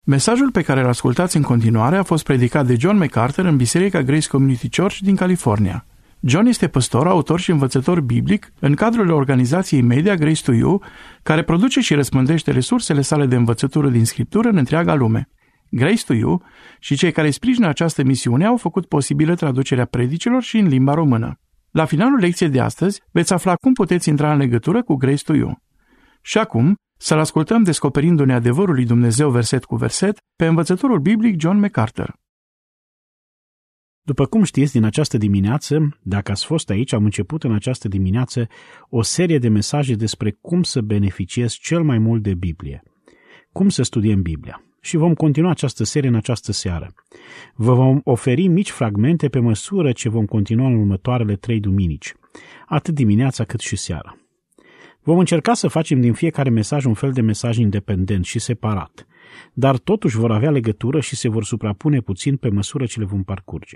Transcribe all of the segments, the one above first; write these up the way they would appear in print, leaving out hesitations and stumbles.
Mesajul pe care îl ascultați în continuare a fost predicat de John MacArthur în Biserica Grace Community Church din California. John este păstor, autor și învățător biblic în cadrul organizației media Grace to You, care produce și răspândește resursele sale de învățătură din Scriptură în întreaga lume. Grace to You și cei care sprijină această misiune au făcut posibilă traducerea predicilor și în limba română. La finalul lecției de astăzi veți afla cum puteți intra în legătură cu Grace to You. Și acum, să-l ascultăm descoperindu-ne adevărul lui Dumnezeu verset cu verset pe învățătorul biblic John MacArthur. După cum știți, din această dimineață, dacă ați fost aici, am început în această dimineață o serie de mesaje despre cum să beneficiez cel mai mult de Biblie, cum să studiem Biblia. Și vom continua această serie în această seară. Vă vom oferi mici fragmente pe măsură ce vom continua în următoarele 3 duminici, atât dimineața cât și seara. Vom încerca să facem din fiecare mesaj un fel de mesaj independent și separat, dar totuși vor avea legătură și se vor suprapune puțin pe măsură ce le vom parcurge.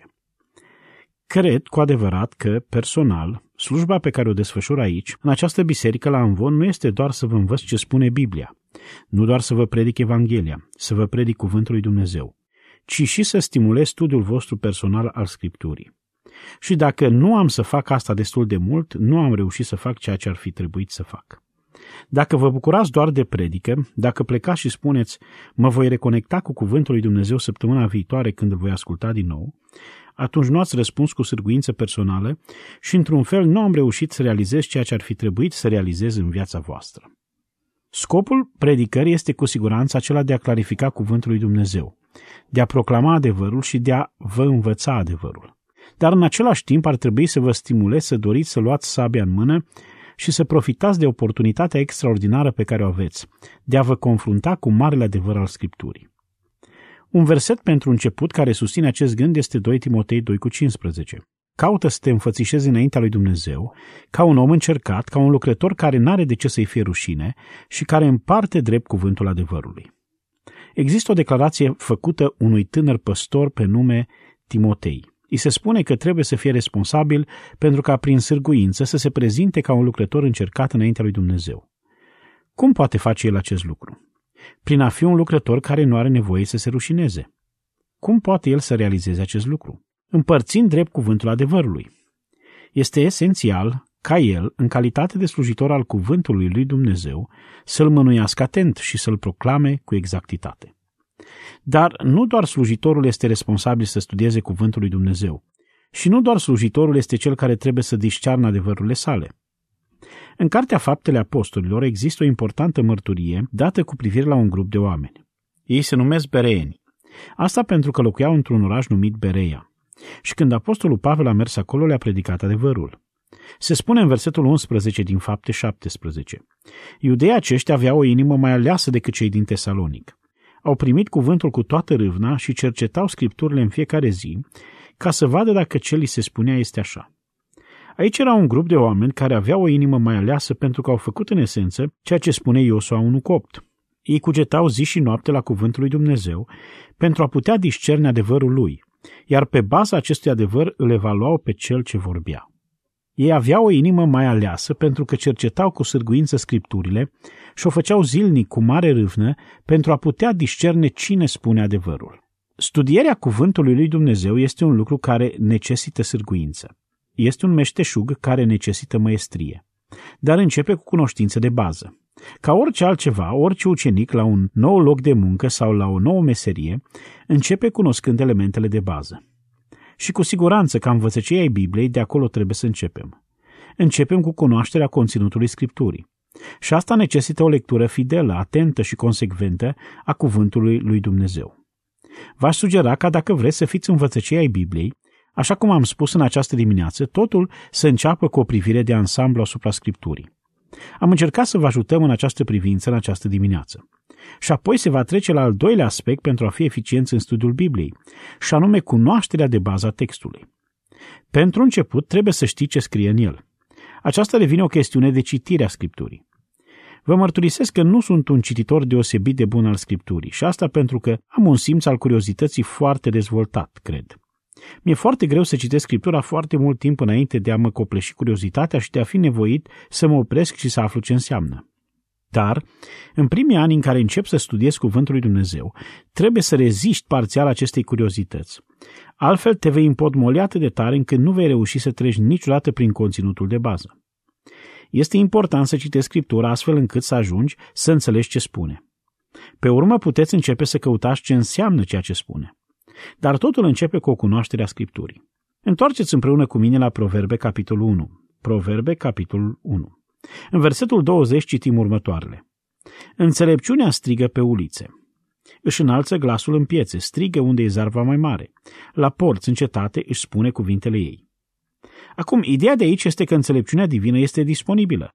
Cred cu adevărat că, personal, slujba pe care o desfășur aici, în această biserică la Amvon, nu este doar să vă învăț ce spune Biblia, nu doar să vă predic Evanghelia, să vă predic Cuvântul lui Dumnezeu, ci și să stimulez studiul vostru personal al Scripturii. Și dacă nu am să fac asta destul de mult, nu am reușit să fac ceea ce ar fi trebuit să fac. Dacă vă bucurați doar de predică, dacă plecați și spuneți, mă voi reconecta cu Cuvântul lui Dumnezeu săptămâna viitoare când îl voi asculta din nou, atunci nu ați răspuns cu sârguință personală și, într-un fel, nu am reușit să realizez ceea ce ar fi trebuit să realizez în viața voastră. Scopul predicării este cu siguranță acela de a clarifica Cuvântul lui Dumnezeu, de a proclama adevărul și de a vă învăța adevărul. Dar în același timp ar trebui să vă stimulez să doriți să luați sabia în mână și să profitați de oportunitatea extraordinară pe care o aveți, de a vă confrunta cu marele adevăr al Scripturii. Un verset pentru început care susține acest gând este 2 Timotei 2,15. Caută să te înfățișezi înaintea lui Dumnezeu, ca un om încercat, ca un lucrător care n-are de ce să-i fie rușine și care împarte drept cuvântul adevărului. Există o declarație făcută unui tânăr păstor pe nume Timotei. Îi se spune că trebuie să fie responsabil pentru ca prin sârguință să se prezinte ca un lucrător încercat înaintea lui Dumnezeu. Cum poate face el acest lucru? Prin a fi un lucrător care nu are nevoie să se rușineze. Cum poate el să realizeze acest lucru? Împărțind drept cuvântul adevărului. Este esențial ca el, în calitate de slujitor al cuvântului lui Dumnezeu, să-l mânuiască atent și să-l proclame cu exactitate. Dar nu doar slujitorul este responsabil să studieze cuvântul lui Dumnezeu și nu doar slujitorul este cel care trebuie să discearnă adevărurile sale. În Cartea Faptele Apostolilor există o importantă mărturie dată cu privire la un grup de oameni. Ei se numesc bereeni. Asta pentru că locuiau într-un oraș numit Bereia. Și când apostolul Pavel a mers acolo, le-a predicat adevărul. Se spune în versetul 11 din Fapte 17. Iudeii aceștia aveau o inimă mai aleasă decât cei din Tesalonic. Au primit cuvântul cu toată râvna și cercetau Scripturile în fiecare zi ca să vadă dacă ce li se spunea este așa. Aici era un grup de oameni care aveau o inimă mai aleasă pentru că au făcut în esență ceea ce spune Iosua 1:8. Ei cugetau zi și noapte la cuvântul lui Dumnezeu pentru a putea discerne adevărul lui, iar pe baza acestui adevăr îl evaluau pe cel ce vorbea. Ei aveau o inimă mai aleasă pentru că cercetau cu sârguință Scripturile și o făceau zilnic cu mare râvnă pentru a putea discerne cine spune adevărul. Studierea cuvântului lui Dumnezeu este un lucru care necesită sârguință. Este un meșteșug care necesită măestrie, dar începe cu cunoștință de bază. Ca orice altceva, orice ucenic la un nou loc de muncă sau la o nouă meserie, începe cunoscând elementele de bază. Și cu siguranță, ca învățăcei ai Bibliei, de acolo trebuie să începem. Începem cu cunoașterea conținutului Scripturii. Și asta necesită o lectură fidelă, atentă și consecventă a cuvântului lui Dumnezeu. V-aș sugera ca dacă vreți să fiți învățăcei ai Bibliei, așa cum am spus în această dimineață, totul să înceapă cu o privire de ansamblu asupra Scripturii. Am încercat să vă ajutăm în această privință în această dimineață. Și apoi se va trece la al doilea aspect pentru a fi eficienți în studiul Bibliei, și anume cunoașterea de bază a textului. Pentru început trebuie să știi ce scrie în el. Aceasta devine o chestiune de citire a Scripturii. Vă mărturisesc că nu sunt un cititor deosebit de bun al Scripturii și asta pentru că am un simț al curiozității foarte dezvoltat, cred. Mi-e foarte greu să citesc Scriptura foarte mult timp înainte de a mă copleși curiozitatea și de a fi nevoit să mă opresc și să aflu ce înseamnă. Dar, în primii ani în care începi să studiezi Cuvântul lui Dumnezeu, trebuie să reziști parțial acestei curiozități. Altfel te vei împotmoli atât de tare încât nu vei reuși să treci niciodată prin conținutul de bază. Este important să citești Scriptura astfel încât să ajungi să înțelegi ce spune. Pe urmă puteți începe să căutați ce înseamnă ceea ce spune. Dar totul începe cu o cunoaștere a Scripturii. Întoarceți împreună cu mine la Proverbe, capitolul 1. Proverbe, capitolul 1. În versetul 20 citim următoarele. Înțelepciunea strigă pe ulițe. Își înalță glasul în piețe, strigă unde e zarva mai mare. La porți, în cetate, își spune cuvintele ei. Acum, ideea de aici este că înțelepciunea divină este disponibilă.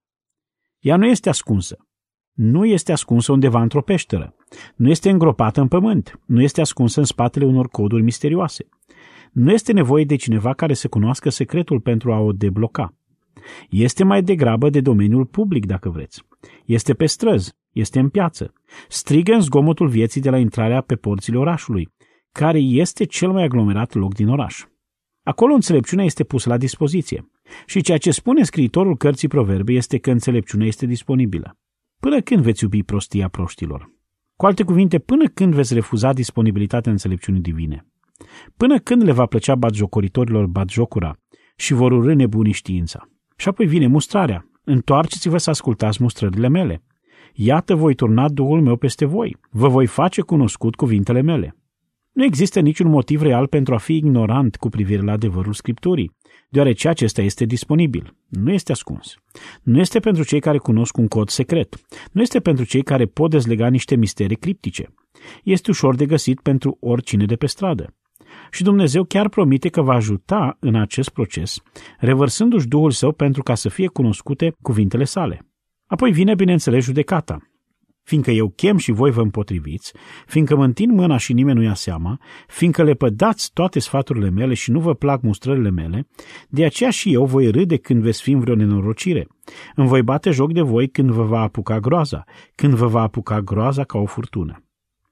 Ea nu este ascunsă. Nu este ascunsă undeva într-o peșteră. Nu este îngropată în pământ. Nu este ascunsă în spatele unor coduri misterioase. Nu este nevoie de cineva care să cunoască secretul pentru a o debloca. Este mai degrabă de domeniul public, dacă vreți. Este pe străzi, este în piață. Strigă în zgomotul vieții de la intrarea pe porțile orașului, care este cel mai aglomerat loc din oraș. Acolo înțelepciunea este pusă la dispoziție. Și ceea ce spune scriitorul cărții Proverbe este că înțelepciunea este disponibilă. Până când veți iubi prostia proștilor? Cu alte cuvinte, până când veți refuza disponibilitatea înțelepciunii divine? Până când le va plăcea batjocoritorilor batjocura și vor urâ nebunii știința? Și apoi vine mustrarea. Întoarceți-vă să ascultați mustrările mele. Iată, voi turna Duhul meu peste voi. Vă voi face cunoscut cuvintele mele. Nu există niciun motiv real pentru a fi ignorant cu privire la adevărul Scripturii, deoarece acesta este disponibil. Nu este ascuns. Nu este pentru cei care cunosc un cod secret. Nu este pentru cei care pot dezlega niște misteri criptice. Este ușor de găsit pentru oricine de pe stradă. Și Dumnezeu chiar promite că va ajuta în acest proces, revărsându-și Duhul Său pentru ca să fie cunoscute cuvintele sale. Apoi vine, bineînțeles, judecata. Fiindcă eu chem și voi vă împotriviți, fiindcă mă întind mâna și nimeni nu ia seama, fiindcă lepădați toate sfaturile mele și nu vă plac mustrările mele, de aceea și eu voi râde când veți fi în vreo nenorocire. Îmi voi bate joc de voi când vă va apuca groaza, când vă va apuca groaza ca o furtună.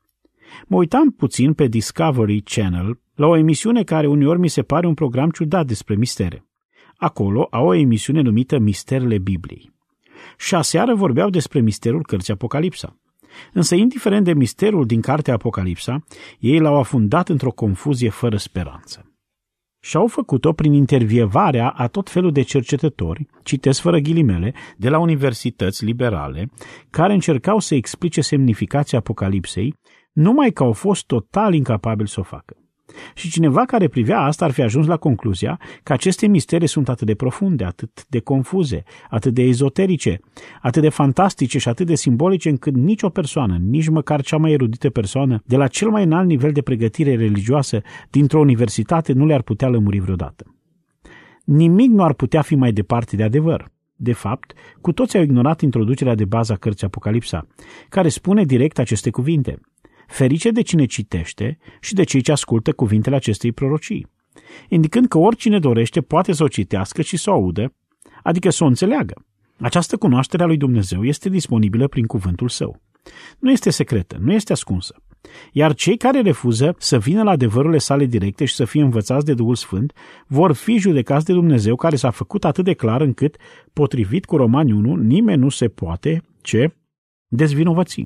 Mă uitam puțin pe Discovery Channel la o emisiune care uneori mi se pare un program ciudat despre mistere. Acolo au o emisiune numită Misterele Bibliei. Și aseară vorbeau despre misterul cărții Apocalipsa. Însă, indiferent de misterul din cartea Apocalipsa, ei l-au afundat într-o confuzie fără speranță. Și au făcut-o prin intervievarea a tot felul de cercetători, citesc fără ghilimele, de la universități liberale, care încercau să explice semnificația Apocalipsei, numai că au fost total incapabili să o facă. Și cineva care privea asta ar fi ajuns la concluzia că aceste misteri sunt atât de profunde, atât de confuze, atât de ezoterice, atât de fantastice și atât de simbolice încât nicio persoană, nici măcar cea mai erudită persoană, de la cel mai înalt nivel de pregătire religioasă dintr-o universitate nu le-ar putea lămuri vreodată. Nimic nu ar putea fi mai departe de adevăr. De fapt, cu toți au ignorat introducerea de bază a cărții Apocalipsa, care spune direct aceste cuvinte: ferice de cine citește și de cei ce ascultă cuvintele acestei prorocii, indicând că oricine dorește poate să o citească și să o audă, adică să o înțeleagă. Această cunoaștere a lui Dumnezeu este disponibilă prin cuvântul Său. Nu este secretă, nu este ascunsă. Iar cei care refuză să vină la adevărurile sale directe și să fie învățați de Duhul Sfânt vor fi judecați de Dumnezeu, care s-a făcut atât de clar încât, potrivit cu Romani 1, nimeni nu se poate dezvinovăți.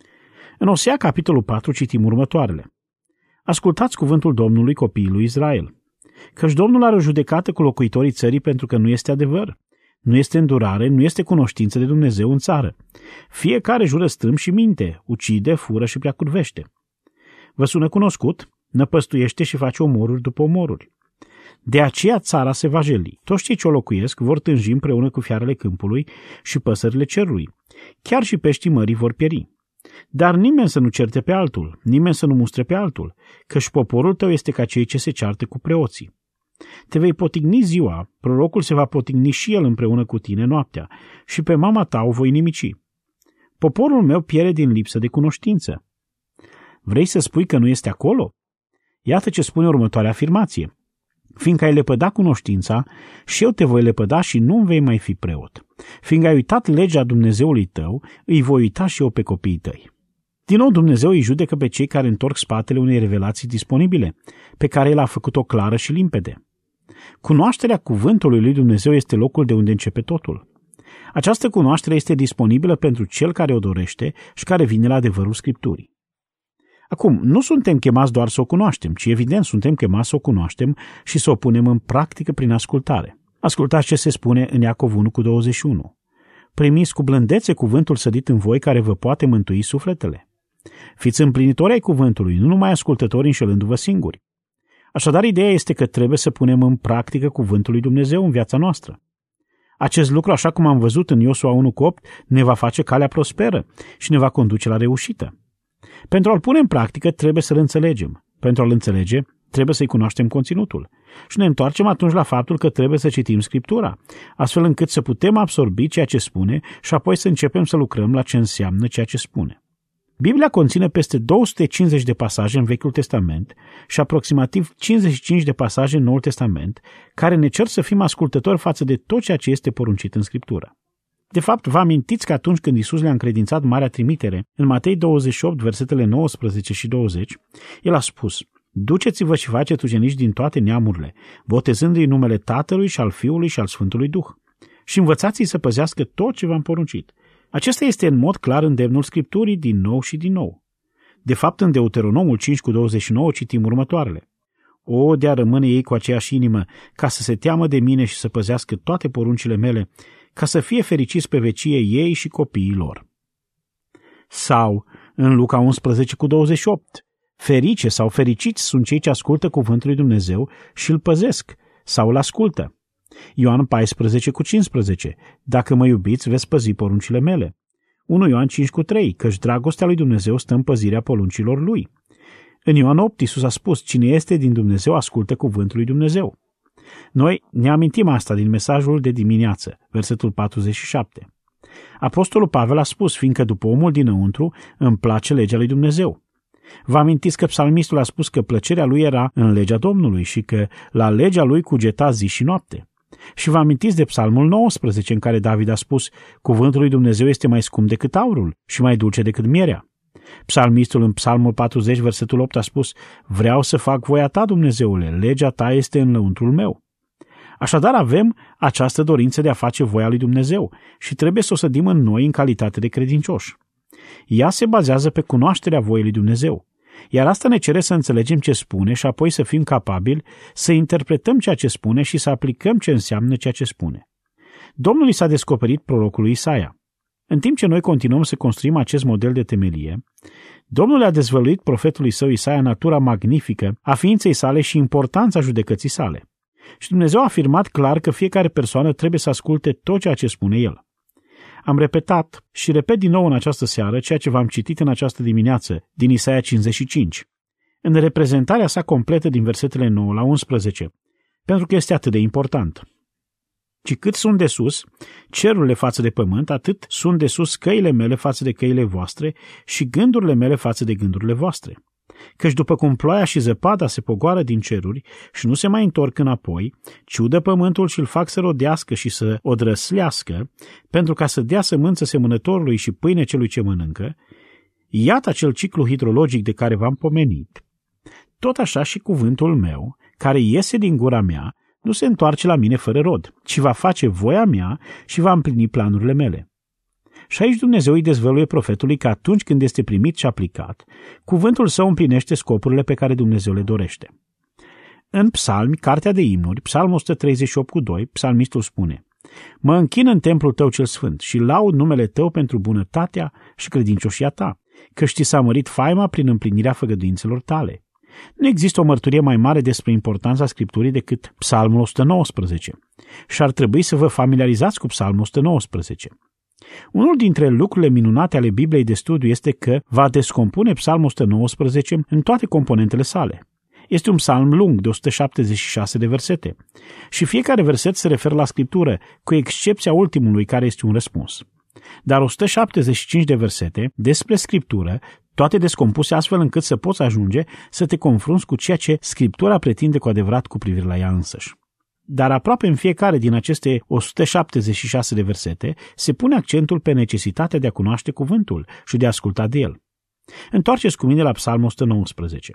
În Osea, capitolul 4, citim următoarele. Ascultați cuvântul Domnului, copiii lui Israel, căci Domnul are o judecată cu locuitorii țării pentru că nu este adevăr, nu este îndurare, nu este cunoștință de Dumnezeu în țară. Fiecare jură strâmb și minte, ucide, fură și preacurvește. Vă sună cunoscut? Năpăstuiește și face omoruri după omoruri. De aceea țara se va jeli. Toți cei ce o locuiesc vor tânji împreună cu fiarele câmpului și păsările cerului. Chiar și peștii mării vor pieri. Dar nimeni să nu certe pe altul, nimeni să nu mustre pe altul, căci poporul tău este ca cei ce se ceartă cu preoții. Te vei potigni ziua, prorocul se va potigni și el împreună cu tine noaptea, și pe mama ta o voi nimici. Poporul meu pierde din lipsă de cunoștință. Vrei să spui că nu este acolo? Iată ce spune următoarea afirmație. Fiindcă ai lepădat cunoștința, și eu te voi lepăda și nu vei mai fi preot. Fiindcă ai uitat legea Dumnezeului tău, îi voi uita și eu pe copiii tăi. Din nou Dumnezeu îi judecă pe cei care întorc spatele unei revelații disponibile, pe care El a făcut-o clară și limpede. Cunoașterea cuvântului lui Dumnezeu este locul de unde începe totul. Această cunoaștere este disponibilă pentru cel care o dorește și care vine la adevărul Scripturii. Acum, nu suntem chemați doar să o cunoaștem, ci evident suntem chemați să o cunoaștem și să o punem în practică prin ascultare. Ascultați ce se spune în Iacov 1:21. Primiți cu blândețe cuvântul sădit în voi care vă poate mântui sufletele. Fiți împlinitori ai cuvântului, nu numai ascultători înșelându-vă singuri. Așadar, ideea este că trebuie să punem în practică cuvântul lui Dumnezeu în viața noastră. Acest lucru, așa cum am văzut în Iosua 1:8, ne va face calea prosperă și ne va conduce la reușită. Pentru a-l pune în practică, trebuie să-l înțelegem. Pentru a-l înțelege, trebuie să-i cunoaștem conținutul. Și ne întoarcem atunci la faptul că trebuie să citim Scriptura, astfel încât să putem absorbi ceea ce spune și apoi să începem să lucrăm la ce înseamnă ceea ce spune. Biblia conține peste 250 de pasaje în Vechiul Testament și aproximativ 55 de pasaje în Noul Testament, care ne cer să fim ascultători față de tot ceea ce este poruncit în Scriptură. De fapt, vă amintiți că atunci când Iisus le-a încredințat marea trimitere, în Matei 28, versetele 19 și 20, El a spus: Duceți-vă și faceți ucenici din toate neamurile, botezându-i în numele Tatălui și al Fiului și al Sfântului Duh, și învățați-i să păzească tot ce v-am poruncit. Acesta este în mod clar îndemnul Scripturii din nou și din nou. De fapt, în Deuteronomul 5:29 citim următoarele: O, de-a rămâne ei cu aceeași inimă, ca să se teamă de mine și să păzească toate poruncile mele, ca să fie fericiți pe vecie ei și copiii lor. Sau, în Luca 11:28, ferice sau fericiți sunt cei ce ascultă cuvântul lui Dumnezeu și îl păzesc sau îl ascultă. Ioan 14:15, dacă mă iubiți, veți păzi poruncile mele. 1 Ioan 5:3, căci dragostea lui Dumnezeu stă în păzirea poruncilor lui. În Ioan 8, Iisus a spus: cine este din Dumnezeu, ascultă cuvântul lui Dumnezeu. Noi ne amintim asta din mesajul de dimineață, versetul 47. Apostolul Pavel a spus: fiindcă după omul dinăuntru îmi place legea lui Dumnezeu. Vă amintiți că psalmistul a spus că plăcerea lui era în legea Domnului și că la legea lui cugeta zi și noapte. Și vă amintiți de psalmul 19, în care David a spus: cuvântul lui Dumnezeu este mai scump decât aurul și mai dulce decât mierea. Psalmistul în psalmul 40, versetul 8 a spus: vreau să fac voia ta, Dumnezeule, legea ta este în lăuntrul meu. Așadar avem această dorință de a face voia lui Dumnezeu și trebuie să o sădim în noi în calitate de credincioși. Ea se bazează pe cunoașterea voii lui Dumnezeu, iar asta ne cere să înțelegem ce spune și apoi să fim capabili să interpretăm ceea ce spune și să aplicăm ce înseamnă ceea ce spune. Domnul i s-a descoperit prorocului Isaia. În timp ce noi continuăm să construim acest model de temelie, Domnul a dezvăluit profetului său Isaia natura magnifică a ființei sale și importanța judecății sale. Și Dumnezeu a afirmat clar că fiecare persoană trebuie să asculte tot ceea ce spune el. Am repetat și repet din nou în această seară ceea ce v-am citit în această dimineață din Isaia 55, în reprezentarea sa completă din versetele 9 la 11, pentru că este atât de important. Ci cât sunt de sus cerurile față de pământ, atât sunt de sus căile mele față de căile voastre și gândurile mele față de gândurile voastre. Căci după cum ploaia și zăpada se pogoară din ceruri și nu se mai întorc înapoi, ci udă pământul și îl fac să rodească și să o drăslească, pentru ca să dea sămânță semănătorului și pâine celui ce mănâncă, iată acel ciclu hidrologic de care v-am pomenit. Tot așa și cuvântul meu, care iese din gura mea, nu se întoarce la mine fără rod, ci va face voia mea și va împlini planurile mele. Și aici Dumnezeu îi dezvăluie profetului că atunci când este primit și aplicat, cuvântul său împlinește scopurile pe care Dumnezeu le dorește. În psalmi, cartea de imnuri, psalmul 138:2, psalmistul spune: mă închin în templul tău cel sfânt și laud numele tău pentru bunătatea și credincioșia ta, căci ți s-a mărit faima prin împlinirea făgăduințelor tale. Nu există o mărturie mai mare despre importanța Scripturii decât psalmul 119 și ar trebui să vă familiarizați cu psalmul 119. Unul dintre lucrurile minunate ale Bibliei de studiu este că va descompune psalmul 119 în toate componentele sale. Este un psalm lung de 176 de versete și fiecare verset se referă la Scriptură, cu excepția ultimului care este un răspuns. Dar 175 de versete despre Scriptură, toate descompuse astfel încât să poți ajunge să te confrunți cu ceea ce Scriptura pretinde cu adevărat cu privire la ea însăși. Dar aproape în fiecare din aceste 176 de versete se pune accentul pe necesitatea de a cunoaște cuvântul și de a asculta de el. Întoarceți cu mine la psalmul 119.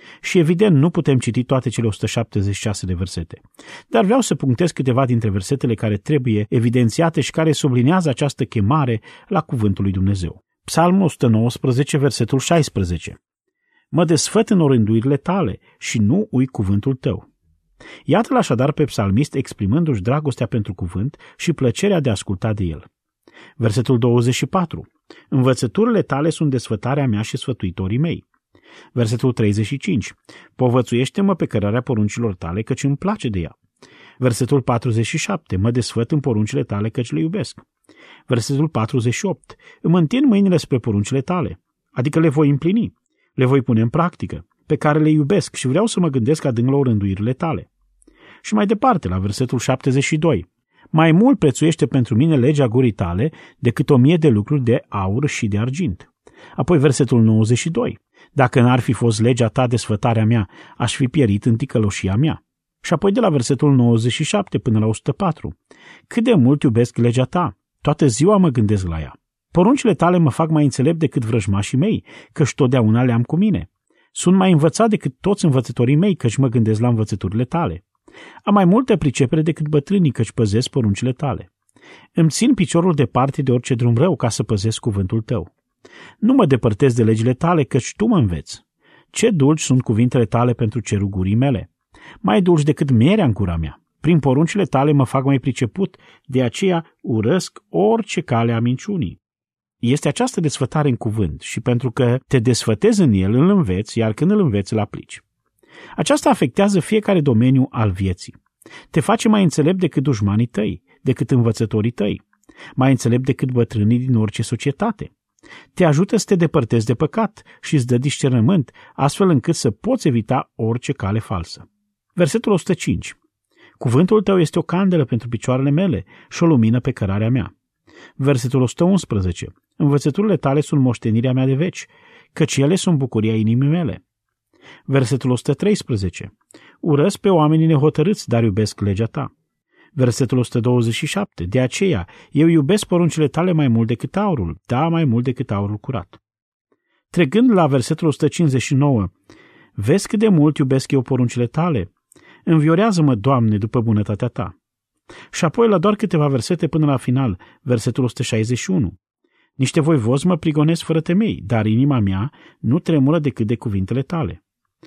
Și evident nu putem citi toate cele 176 de versete. Dar vreau să punctez câteva dintre versetele care trebuie evidențiate și care sublinează această chemare la cuvântul lui Dumnezeu. Psalmul 119, versetul 16. Mă desfăt în orânduirile tale și nu uit cuvântul tău. Iată-l așadar pe psalmist exprimându-și dragostea pentru cuvânt și plăcerea de a asculta de el. Versetul 24. Învățăturile tale sunt desfătarea mea și sfătuitorii mei. Versetul 35. Povățuiește-mă pe cărarea poruncilor tale, căci îmi place de ea. Versetul 47. Mă desfăt în poruncile tale, căci le iubesc. Versetul 48. Îmi întind mâinile spre poruncile tale, adică le voi împlini, le voi pune în practică, pe care le iubesc și vreau să mă gândesc adânc la orânduirile tale. Și mai departe, la versetul 72. Mai mult prețuiește pentru mine legea gurii tale decât 1000 de lucruri de aur și de argint. Apoi versetul 92. Dacă n-ar fi fost legea ta desfătarea mea, aș fi pierit în ticăloșia mea. Și apoi de la versetul 97 până la 104. Cât de mult iubesc legea ta, toată ziua mă gândesc la ea. Poruncile tale mă fac mai înțelept decât vrăjmașii mei, căci totdeauna le am cu mine. Sunt mai învățat decât toți învățătorii mei, căci mă gândesc la învățăturile tale. Am mai multă pricepere decât bătrânii, căci păzesc poruncile tale. Îmi țin piciorul departe de orice drum rău ca să păzesc cuvântul tău. Nu mă depărtez de legile tale, căci tu mă înveți. Ce dulci sunt cuvintele tale pentru cerul gurii mele. Mai dulci decât mierea în gura mea. Prin poruncile tale mă fac mai priceput, de aceea urăsc orice cale a minciunii. Este această desfătare în cuvânt și pentru că te desfătezi în el, îl înveți, iar când îl înveți, îl aplici. Aceasta afectează fiecare domeniu al vieții. Te face mai înțelept decât dușmanii tăi, decât învățătorii tăi, mai înțelept decât bătrânii din orice societate. Te ajută să te depărtezi de păcat și îți dă discernământ, astfel încât să poți evita orice cale falsă. Versetul 105. Cuvântul tău este o candelă pentru picioarele mele și o lumină pe cărarea mea. Versetul 111. Învățăturile tale sunt moștenirea mea de veci, căci ele sunt bucuria inimii mele. Versetul 113. Urăsc pe oamenii nehotărâți, dar iubesc legea ta. Versetul 127. De aceea, eu iubesc poruncile tale mai mult decât aurul, da, mai mult decât aurul curat. Trecând la versetul 159. Vezi cât de mult iubesc eu poruncile tale? Înviorează-mă, Doamne, după bunătatea ta. Și apoi la doar câteva versete până la final, versetul 161. Niște voivozi mă prigonesc fără temei, dar inima mea nu tremură decât de cuvintele tale.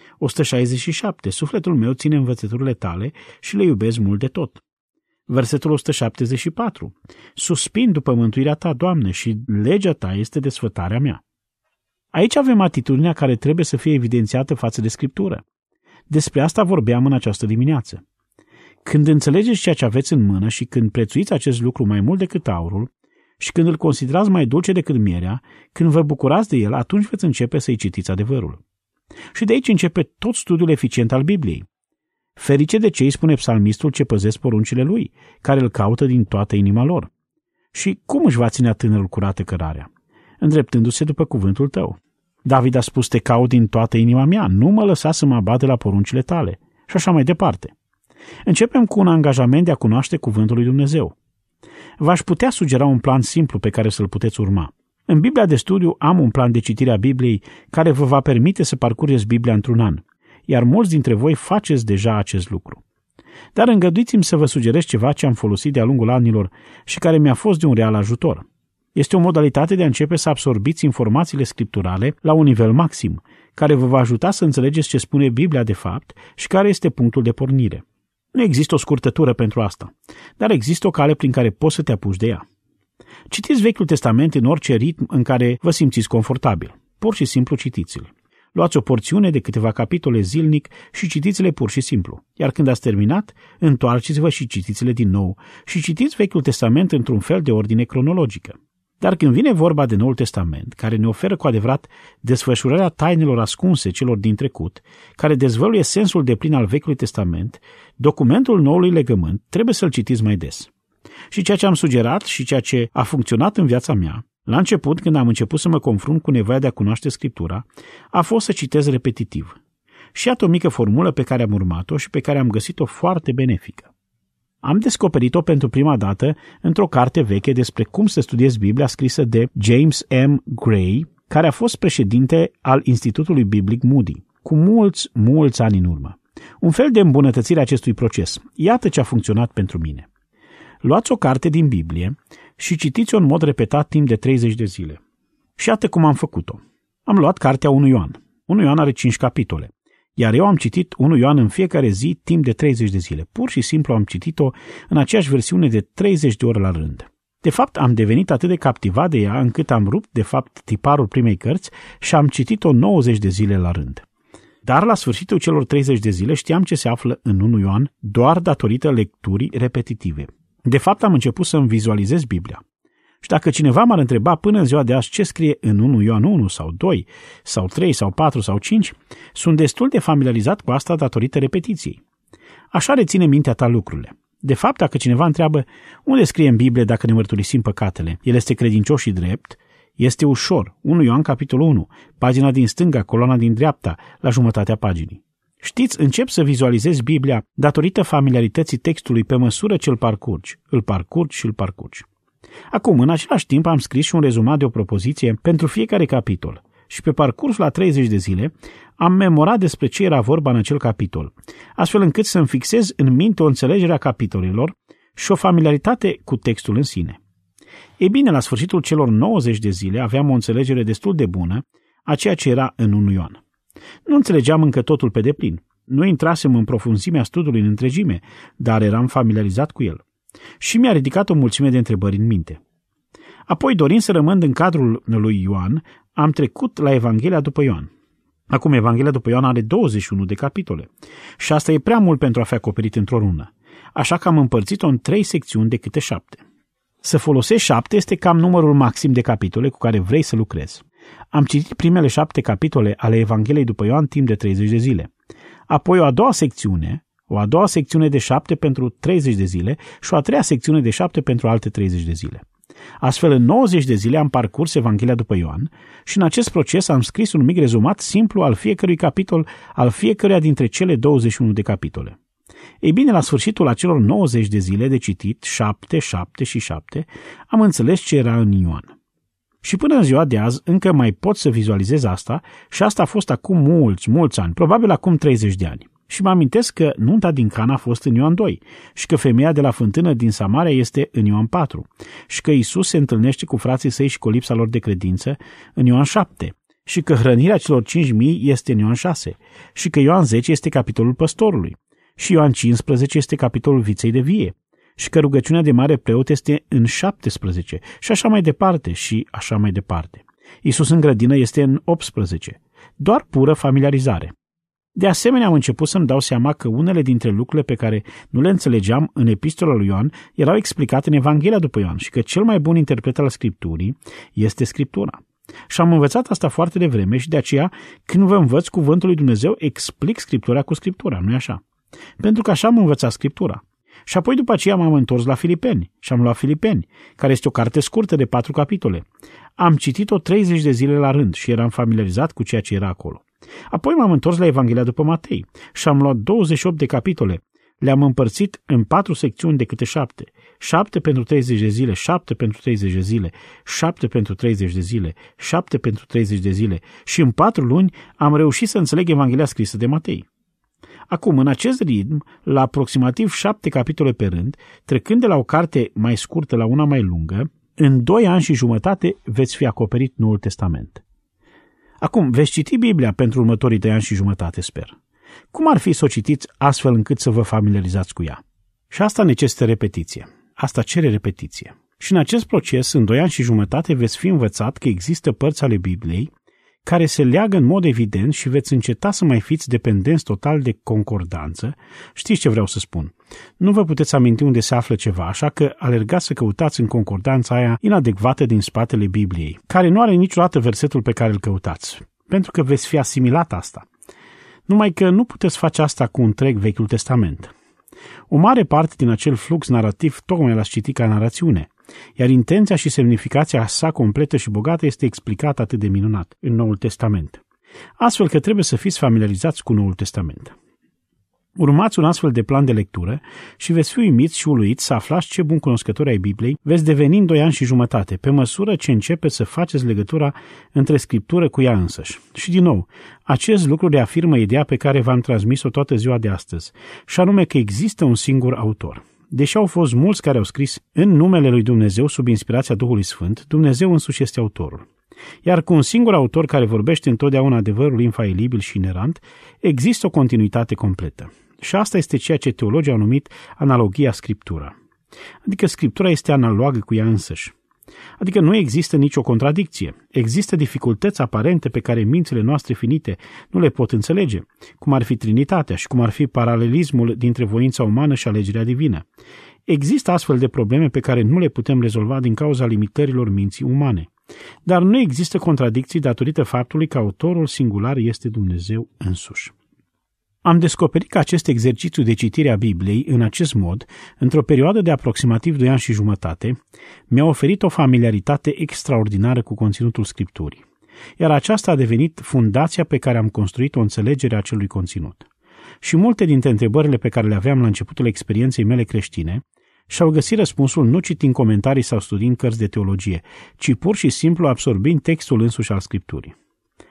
167. Sufletul meu ține învățăturile tale și le iubesc mult de tot. Versetul 174. Suspin după mântuirea ta, Doamne, și legea ta este desfătarea mea. Aici avem atitudinea care trebuie să fie evidențiată față de Scriptură. Despre asta vorbeam în această dimineață. Când înțelegeți ceea ce aveți în mână și când prețuiți acest lucru mai mult decât aurul și când îl considerați mai dulce decât mierea, când vă bucurați de el, atunci veți începe să-i citiți adevărul. Și de aici începe tot studiul eficient al Bibliei. Ferice de cei, spune psalmistul, ce păzesc poruncile lui, care îl caută din toată inima lor. Și cum își va ținea tânărul curată cărarea? Îndreptându-se după cuvântul tău. David a spus, te caut din toată inima mea, nu mă lăsa să mă abat de la poruncile tale. Și așa mai departe. Începem cu un angajament de a cunoaște cuvântul lui Dumnezeu. V-aș putea sugera un plan simplu pe care să-l puteți urma. În Biblia de studiu am un plan de citire a Bibliei care vă va permite să parcurgeți Biblia într-un an, iar mulți dintre voi faceți deja acest lucru. Dar îngăduiți-mi să vă sugerez ceva ce am folosit de-a lungul anilor și care mi-a fost de un real ajutor. Este o modalitate de a începe să absorbiți informațiile scripturale la un nivel maxim, care vă va ajuta să înțelegeți ce spune Biblia de fapt și care este punctul de pornire. Nu există o scurtătură pentru asta, dar există o cale prin care poți să te apuci de ea. Citiți Vechiul Testament în orice ritm în care vă simțiți confortabil. Pur și simplu citiți-l. Luați o porțiune de câteva capitole zilnic și citiți-le pur și simplu. Iar când ați terminat, întoarceți-vă și citiți-le din nou și citiți Vechiul Testament într-un fel de ordine cronologică. Dar când vine vorba de Noul Testament, care ne oferă cu adevărat desfășurarea tainelor ascunse celor din trecut, care dezvăluie sensul deplin al Vechiului Testament, documentul Noului Legământ trebuie să-l citiți mai des. Și ceea ce am sugerat și ceea ce a funcționat în viața mea, la început, când am început să mă confrunt cu nevoia de a cunoaște Scriptura, a fost să citesc repetitiv. Și iată o mică formulă pe care am urmat-o și pe care am găsit-o foarte benefică. Am descoperit-o pentru prima dată într-o carte veche despre cum să studiezi Biblia scrisă de James M. Gray, care a fost președinte al Institutului Biblic Moody. cu mulți ani în urmă. Un fel de îmbunătățire a acestui proces. Iată ce a funcționat pentru mine. Luați o carte din Biblie și citiți-o în mod repetat timp de 30 de zile. Și iată cum am făcut-o. Am luat cartea 1 Ioan. 1 Ioan are 5 capitole. Iar eu am citit 1 Ioan în fiecare zi timp de 30 de zile. Pur și simplu am citit-o în aceeași versiune de 30 de ore la rând. De fapt, am devenit atât de captivat de ea încât am rupt, de fapt, tiparul primei cărți și am citit-o 90 de zile la rând. Dar la sfârșitul celor 30 de zile știam ce se află în 1 Ioan doar datorită lecturii repetitive. De fapt, am început să-mi vizualizez Biblia. Și dacă cineva m-ar întreba până în ziua de azi ce scrie în 1 Ioan 1 sau 2 sau 3 sau 4 sau 5, sunt destul de familiarizat cu asta datorită repetiției. Așa reține mintea ta lucrurile. De fapt, dacă cineva întreabă unde scrie în Biblie dacă ne mărturisim păcatele, el este credincios și drept, este ușor. 1 Ioan capitolul 1, pagina din stânga, coloana din dreapta, la jumătatea paginii. Știți, încep să vizualizezi Biblia datorită familiarității textului pe măsură ce îl parcurgi. Acum, în același timp, am scris și un rezumat de o propoziție pentru fiecare capitol și pe parcursul la 30 de zile am memorat despre ce era vorba în acel capitol, astfel încât să-mi fixez în minte o înțelegere a capitolelor și o familiaritate cu textul în sine. Ei bine, la sfârșitul celor 90 de zile aveam o înțelegere destul de bună a ceea ce era în 1 Ioan. Nu înțelegeam încă totul pe deplin. Nu intrasem în profunzimea studiului în întregime, dar eram familiarizat cu el. Și mi-a ridicat o mulțime de întrebări în minte. Apoi, dorind să rămân în cadrul lui Ioan, am trecut la Evanghelia după Ioan. Acum, Evanghelia după Ioan are 21 de capitole și asta e prea mult pentru a fi acoperit într-o lună, așa că am împărțit-o în 3 secțiuni de câte 7. Să folosești 7 este cam numărul maxim de capitole cu care vrei să lucrezi. Am citit primele 7 capitole ale Evangheliei după Ioan timp de 30 de zile. Apoi o a doua secțiune de 7 pentru 30 de zile și o a treia secțiune de 7 pentru alte 30 de zile. Astfel, în 90 de zile am parcurs Evanghelia după Ioan și în acest proces am scris un mic rezumat simplu al fiecărui capitol, al fiecăruia dintre cele 21 de capitole. Ei bine, la sfârșitul acelor 90 de zile de citit, 7, 7 și 7, am înțeles ce era în Ioan. Și până în ziua de azi încă mai pot să vizualizez asta și asta a fost acum mulți ani, probabil acum 30 de ani. Și mă amintesc că nunta din Cana a fost în Ioan 2 și că femeia de la fântână din Samaria este în Ioan 4 și că Iisus se întâlnește cu frații săi și cu lipsa lor de credință în Ioan 7 și că hrănirea celor 5.000 este în Ioan 6 și că Ioan 10 este capitolul păstorului și Ioan 15 este capitolul viței de vie și că rugăciunea de mare preot este în 17 și așa mai departe și așa mai departe. Iisus în grădină este în 18. Doar pură familiarizare. De asemenea, am început să-mi dau seama că unele dintre lucrurile pe care nu le înțelegeam în epistola lui Ioan erau explicate în Evanghelia după Ioan și că cel mai bun interpret al Scripturii este Scriptura. Și am învățat asta foarte devreme și de aceea, când vă învăț cuvântul lui Dumnezeu, explic Scriptura cu Scriptura, nu-i așa? Pentru că așa am învățat Scriptura. Și apoi după aceea m-am întors la Filipeni și am luat Filipeni, care este o carte scurtă de 4 capitole. Am citit-o 30 de zile la rând și eram familiarizat cu ceea ce era acolo. Apoi m-am întors la Evanghelia după Matei și am luat 28 de capitole. Le-am împărțit în 4 secțiuni de câte 7. 7 pentru 30 de zile, 7 pentru 30 de zile, 7 pentru 30 de zile, 7 pentru 30 de zile și în 4 luni am reușit să înțeleg Evanghelia scrisă de Matei. Acum, în acest ritm, la aproximativ 7 capitole pe rând, trecând de la o carte mai scurtă la una mai lungă, în 2 ani și jumătate veți fi acoperit Noul Testament. Acum, veți citi Biblia pentru următorii 2 ani și jumătate, sper. Cum ar fi să o citiți astfel încât să vă familiarizați cu ea? Și asta necesită repetiție. Asta cere repetiție. Și în acest proces, în 2 ani și jumătate, veți fi învățat că există părți ale Bibliei care se leagă în mod evident și veți înceta să mai fiți dependenți total de concordanță. Știți ce vreau să spun? Nu vă puteți aminti unde se află ceva, așa că alergați să căutați în concordanța aia inadecvată din spatele Bibliei, care nu are niciodată versetul pe care îl căutați, pentru că veți fi asimilat asta. Numai că nu puteți face asta cu întreg Vechiul Testament. O mare parte din acel flux narrativ tocmai l-ați citit ca narațiune, iar intenția și semnificația sa completă și bogată este explicată atât de minunat în Noul Testament. Astfel că trebuie să fiți familiarizați cu Noul Testament. Urmați un astfel de plan de lectură și veți fi uimiți și uluiți să aflați ce bun cunoscători ai Bibliei veți deveni în 2 ani și jumătate, pe măsură ce începeți să faceți legătura între Scriptură cu ea însăși. Și din nou, acest lucru reafirmă ideea pe care v-am transmis-o toată ziua de astăzi, și anume că există un singur autor. Deși au fost mulți care au scris în numele lui Dumnezeu sub inspirația Duhului Sfânt, Dumnezeu însuși este autorul. Iar cu un singur autor care vorbește întotdeauna adevărul infailibil și inerant, există o continuitate completă. Și asta este ceea ce teologii au numit analogia Scriptura. Adică Scriptura este analogă cu ea însăși. Adică nu există nicio contradicție. Există dificultăți aparente pe care mințile noastre finite nu le pot înțelege, cum ar fi Trinitatea și cum ar fi paralelismul dintre voința umană și alegerea divină. Există astfel de probleme pe care nu le putem rezolva din cauza limitărilor minții umane. Dar nu există contradicții datorită faptului că autorul singular este Dumnezeu însuși. Am descoperit că acest exercițiu de citire a Bibliei în acest mod, într-o perioadă de aproximativ 2 ani și jumătate, mi-a oferit o familiaritate extraordinară cu conținutul Scripturii, iar aceasta a devenit fundația pe care am construit o înțelegere a acelui conținut. Și multe dintre întrebările pe care le aveam la începutul experienței mele creștine și-au găsit răspunsul nu citind comentarii sau studiind cărți de teologie, ci pur și simplu absorbind textul însuși al Scripturii.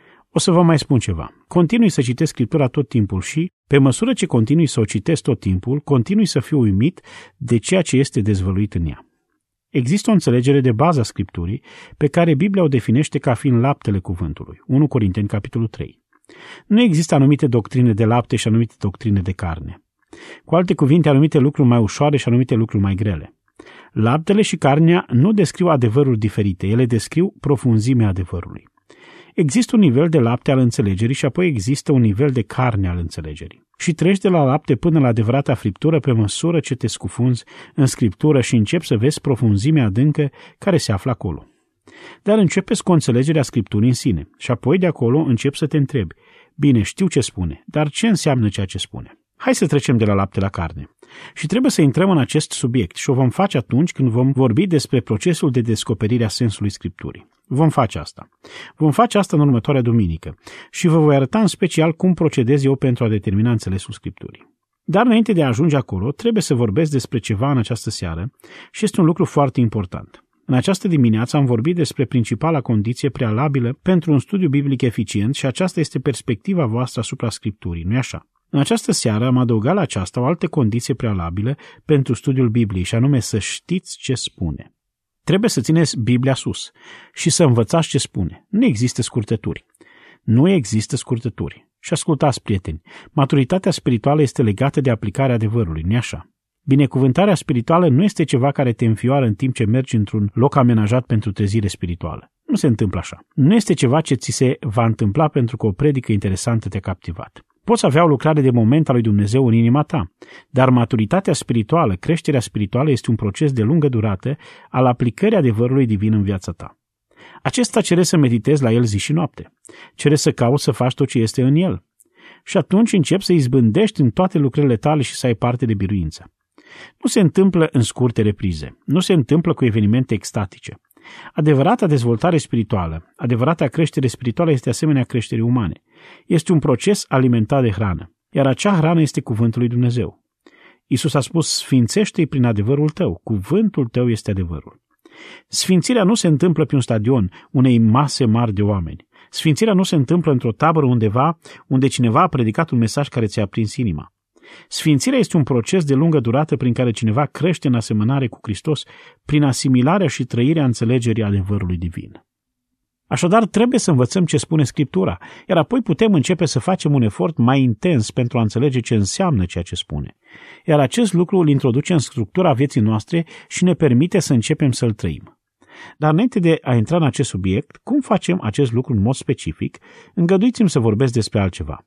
O să vă mai spun ceva. Continui să citesc Scriptura tot timpul și, pe măsură ce continui să o citesc tot timpul, continui să fiu uimit de ceea ce este dezvăluit în ea. Există o înțelegere de bază a Scripturii pe care Biblia o definește ca fiind laptele cuvântului. 1 Corinteni, capitolul 3. Nu există anumite doctrine de lapte și anumite doctrine de carne. Cu alte cuvinte, anumite lucruri mai ușoare și anumite lucruri mai grele. Laptele și carnea nu descriu adevăruri diferite, ele descriu profunzimea adevărului. Există un nivel de lapte al înțelegerii și apoi există un nivel de carne al înțelegerii. Și treci de la lapte până la adevărata friptură pe măsură ce te scufunzi în Scriptură și începi să vezi profunzimea adâncă care se află acolo. Dar începeți cu înțelegerea Scripturii în sine și apoi de acolo începi să te întrebi: bine, știu ce spune, dar ce înseamnă ceea ce spune? Hai să trecem de la lapte la carne. Și trebuie să intrăm în acest subiect și o vom face atunci când vom vorbi despre procesul de descoperire a sensului Scripturii. Vom face asta. Vom face asta în următoarea duminică și vă voi arăta în special cum procedez eu pentru a determina înțelesul Scripturii. Dar înainte de a ajunge acolo, trebuie să vorbesc despre ceva în această seară și este un lucru foarte important. În această dimineață am vorbit despre principala condiție prealabilă pentru un studiu biblic eficient și aceasta este perspectiva voastră asupra Scripturii, nu-i așa? În această seară am adăugat la aceasta o altă condiție prealabilă pentru studiul Bibliei și anume să știți ce spune. Trebuie să țineți Biblia sus și să învățați ce spune. Nu există scurtături. Nu există scurtături. Și ascultați, prieteni, maturitatea spirituală este legată de aplicarea adevărului, nu-i așa? Binecuvântarea spirituală nu este ceva care te înfioară în timp ce mergi într-un loc amenajat pentru trezire spirituală. Nu se întâmplă așa. Nu este ceva ce ți se va întâmpla pentru că o predică interesantă te-a captivat. Poți avea o lucrare de moment al lui Dumnezeu în inima ta, dar maturitatea spirituală, creșterea spirituală este un proces de lungă durată al aplicării adevărului divin în viața ta. Acesta cere să meditezi la el zi și noapte. Cere să cauți să faci tot ce este în el. Și atunci începi să izbândești în toate lucrările tale și să ai parte de biruință. Nu se întâmplă în scurte reprize. Nu se întâmplă cu evenimente extatice. Adevărata dezvoltare spirituală, adevărata creștere spirituală este asemenea creșterii umane. Este un proces alimentat de hrană, iar acea hrană este cuvântul lui Dumnezeu. Iisus a spus: sfințește-i prin adevărul tău, cuvântul tău este adevărul. Sfințirea nu se întâmplă pe un stadion, unei mase mari de oameni. Sfințirea nu se întâmplă într-o tabără undeva, unde cineva a predicat un mesaj care ți-a aprins inima. Sfințirea este un proces de lungă durată prin care cineva crește în asemănare cu Hristos prin asimilarea și trăirea înțelegerii adevărului divin. Așadar, trebuie să învățăm ce spune Scriptura, iar apoi putem începe să facem un efort mai intens pentru a înțelege ce înseamnă ceea ce spune. Iar acest lucru îl introduce în structura vieții noastre și ne permite să începem să-l trăim. Dar înainte de a intra în acest subiect, cum facem acest lucru în mod specific, îngăduiți-mi să vorbesc despre altceva.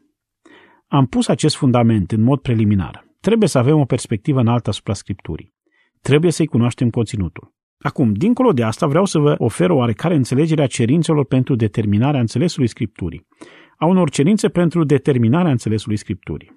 Am pus acest fundament în mod preliminar. Trebuie să avem o perspectivă înaltă asupra Scripturii. Trebuie să-i cunoaștem conținutul. Acum, dincolo de asta, vreau să vă ofer o oarecare înțelegere a cerințelor pentru determinarea înțelesului Scripturii, a unor cerințe pentru determinarea înțelesului Scripturii.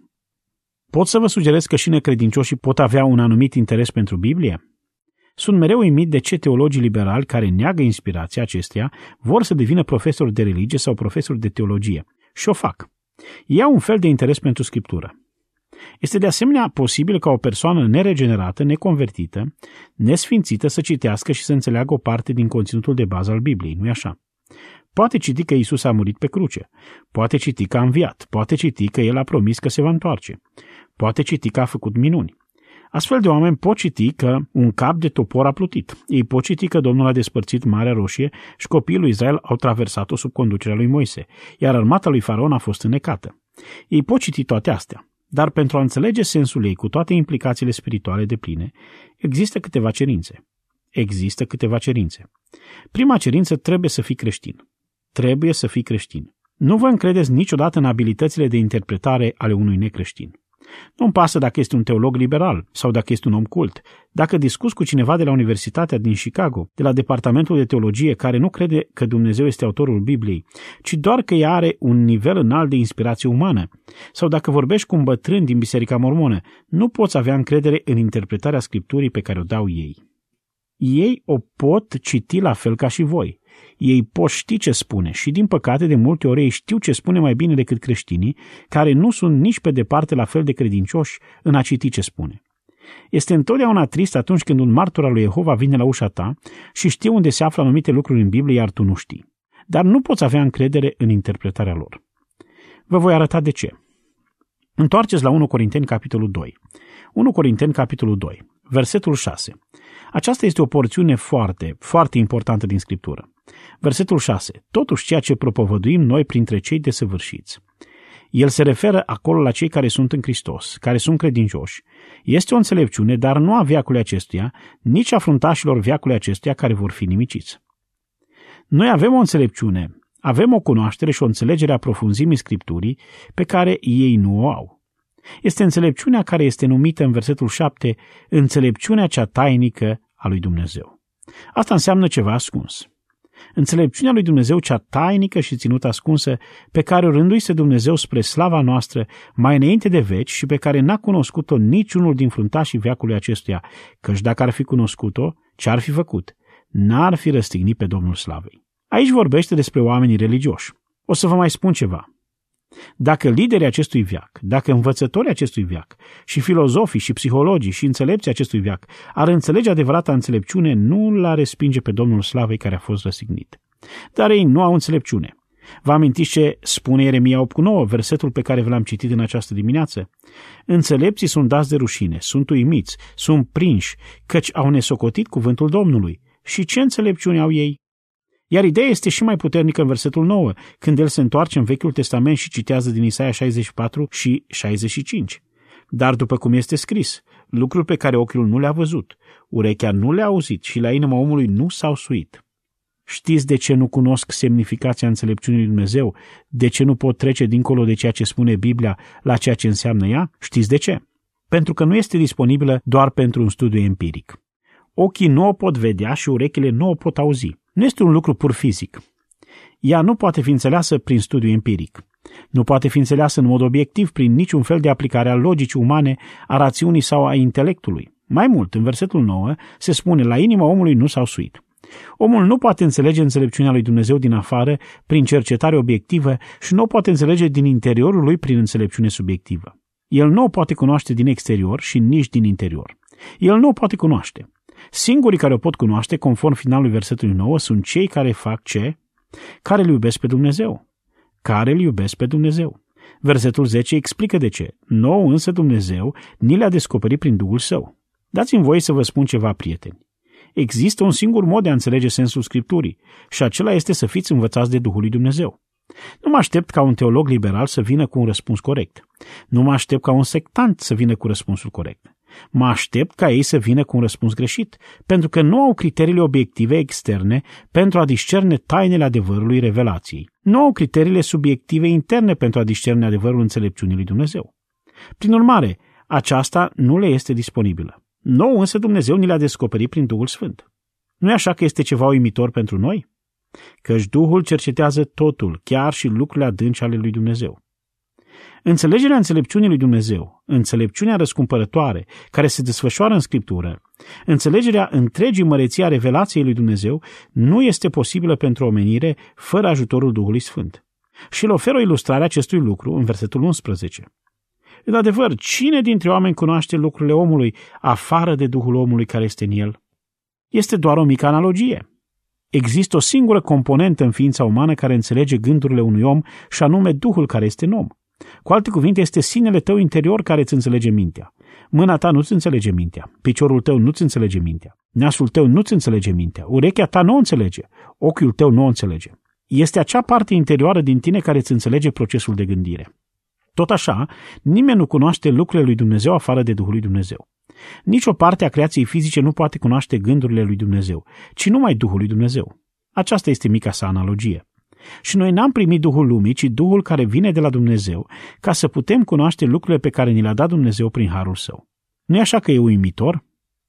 Pot să vă sugerez că și necredincioșii pot avea un anumit interes pentru Biblie? Sunt mereu uimit de ce teologii liberali care neagă inspirația acesteia vor să devină profesori de religie sau profesori de teologie. Și o fac. Ei au un fel de interes pentru Scriptură. Este de asemenea posibil ca o persoană neregenerată, neconvertită, nesfințită să citească și să înțeleagă o parte din conținutul de bază al Bibliei, nu-i așa? Poate citi că Iisus a murit pe cruce, poate citi că a înviat, poate citi că El a promis că se va întoarce, poate citi că a făcut minuni. Astfel de oameni pot citi că un cap de topor a plutit. Ei pot citi că Domnul a despărțit Marea Roșie și copiii lui Israel au traversat-o sub conducerea lui Moise, iar armata lui Faraon a fost înnecată. Ei pot citi toate astea, dar pentru a înțelege sensul ei cu toate implicațiile spirituale depline, există câteva cerințe. Prima cerință: trebuie să fii creștin. Trebuie să fii creștin. Nu vă încredeți niciodată în abilitățile de interpretare ale unui necreștin. Nu-mi pasă dacă este un teolog liberal sau dacă este un om cult. Dacă discuți cu cineva de la Universitatea din Chicago, de la Departamentul de Teologie, care nu crede că Dumnezeu este autorul Bibliei, ci doar că ea are un nivel înalt de inspirație umană, sau dacă vorbești cu un bătrân din Biserica Mormonă, nu poți avea încredere în interpretarea Scripturii pe care o dau ei. Ei o pot citi la fel ca și voi. Ei pot ști ce spune și, din păcate, de multe ori ei știu ce spune mai bine decât creștinii, care nu sunt nici pe departe la fel de credincioși în a citi ce spune. Este întotdeauna trist atunci când un martor al lui Jehova vine la ușa ta și știe unde se află anumite lucruri în Biblie, iar tu nu știi. Dar nu poți avea încredere în interpretarea lor. Vă voi arăta de ce. Întoarceți la 1 Corinteni, capitolul 2. 1 Corinteni, capitolul 2, versetul 6. Aceasta este o porțiune foarte, foarte importantă din Scriptură. Versetul 6. Totuși ceea ce propovăduim noi printre cei desăvârșiți. El se referă acolo la cei care sunt în Hristos, care sunt credincioși. Este o înțelepciune, dar nu a veacului acestuia, nici a fruntașilor veacului acestuia care vor fi nimiciți. Noi avem o înțelepciune, avem o cunoaștere și o înțelegere a profunzimii Scripturii pe care ei nu o au. Este înțelepciunea care este numită în versetul 7 înțelepciunea cea tainică a lui Dumnezeu. Asta înseamnă ceva ascuns. Înțelepciunea lui Dumnezeu cea tainică și ținută ascunsă, pe care o rânduise Dumnezeu spre slava noastră mai înainte de veci și pe care n-a cunoscut-o niciunul din fruntașii veacului acestuia, căci dacă ar fi cunoscut-o, ce ar fi făcut? N-ar fi răstignit pe Domnul Slavei. Aici vorbește despre oamenii religioși. O să vă mai spun ceva. Dacă liderii acestui veac, dacă învățătorii acestui veac și filozofii și psihologii și înțelepții acestui veac ar înțelege adevărata înțelepciune, nu l-ar respinge pe Domnul Slavei care a fost răstignit. Dar ei nu au înțelepciune. Vă amintiți ce spune Ieremia 8,9, versetul pe care v-l-am citit în această dimineață? Înțelepții sunt dați de rușine, sunt uimiți, sunt prinși, căci au nesocotit cuvântul Domnului. Și ce înțelepciune au ei? Iar ideea este și mai puternică în versetul 9, când el se întoarce în Vechiul Testament și citează din Isaia 64 și 65. Dar după cum este scris, lucruri pe care ochiul nu le-a văzut, urechea nu le-a auzit și la inima omului nu s-au suit. Știți de ce nu cunosc semnificația înțelepciunii lui Dumnezeu? De ce nu pot trece dincolo de ceea ce spune Biblia la ceea ce înseamnă ea? Știți de ce? Pentru că nu este disponibilă doar pentru un studiu empiric. Ochii nu o pot vedea și urechile nu o pot auzi. Nu este un lucru pur fizic. Ea nu poate fi înțeleasă prin studiu empiric. Nu poate fi înțeleasă în mod obiectiv prin niciun fel de aplicare a logicii umane, a rațiunii sau a intelectului. Mai mult, în versetul 9, se spune, la inima omului nu s-au suit. Omul nu poate înțelege înțelepciunea lui Dumnezeu din afară prin cercetare obiectivă și nu o poate înțelege din interiorul lui prin înțelepciune subiectivă. El nu o poate cunoaște din exterior și nici din interior. El nu o poate cunoaște. Singurii care o pot cunoaște, conform finalului versetului 9, sunt cei care fac ce? Care îl iubesc pe Dumnezeu. Care îl iubesc pe Dumnezeu. Versetul 10 explică de ce. Nouă însă Dumnezeu ni le-a descoperit prin Duhul Său. Dați-mi voie să vă spun ceva, prieteni. Există un singur mod de a înțelege sensul Scripturii și acela este să fiți învățați de Duhul lui Dumnezeu. Nu mă aștept ca un teolog liberal să vină cu un răspuns corect. Nu mă aștept ca un sectant să vină cu răspunsul corect. Mă aștept ca ei să vină cu un răspuns greșit, pentru că nu au criteriile obiective externe pentru a discerne tainele adevărului revelației. Nu au criteriile subiective interne pentru a discerne adevărul înțelepciunii lui Dumnezeu. Prin urmare, aceasta nu le este disponibilă. Nouă însă Dumnezeu ni le-a descoperit prin Duhul Sfânt. Nu e așa că este ceva uimitor pentru noi? Căci Duhul cercetează totul, chiar și lucrurile adânci ale lui Dumnezeu. Înțelegerea înțelepciunii lui Dumnezeu, înțelepciunea răscumpărătoare care se desfășoară în Scriptură, înțelegerea întregii măreții a revelației lui Dumnezeu nu este posibilă pentru omenire fără ajutorul Duhului Sfânt. Și el oferă o ilustrare a acestui lucru în versetul 11. În adevăr, cine dintre oameni cunoaște lucrurile omului afară de Duhul omului care este în el? Este doar o mică analogie. Există o singură componentă în ființa umană care înțelege gândurile unui om și anume Duhul care este în om. Cu alte cuvinte, este sinele tău interior care îți înțelege mintea. Mâna ta nu-ți înțelege mintea, piciorul tău nu-ți înțelege mintea, nasul tău nu-ți înțelege mintea, urechea ta nu o înțelege, ochiul tău nu o înțelege. Este acea parte interioară din tine care îți înțelege procesul de gândire. Tot așa, nimeni nu cunoaște lucrurile lui Dumnezeu afară de Duhul lui Dumnezeu. Nici o parte a creației fizice nu poate cunoaște gândurile lui Dumnezeu, ci numai Duhul lui Dumnezeu. Aceasta este mica sa analogie. Și noi n-am primit Duhul lumii, ci Duhul care vine de la Dumnezeu, ca să putem cunoaște lucrurile pe care ni le-a dat Dumnezeu prin harul său. Nu-i așa că e uimitor?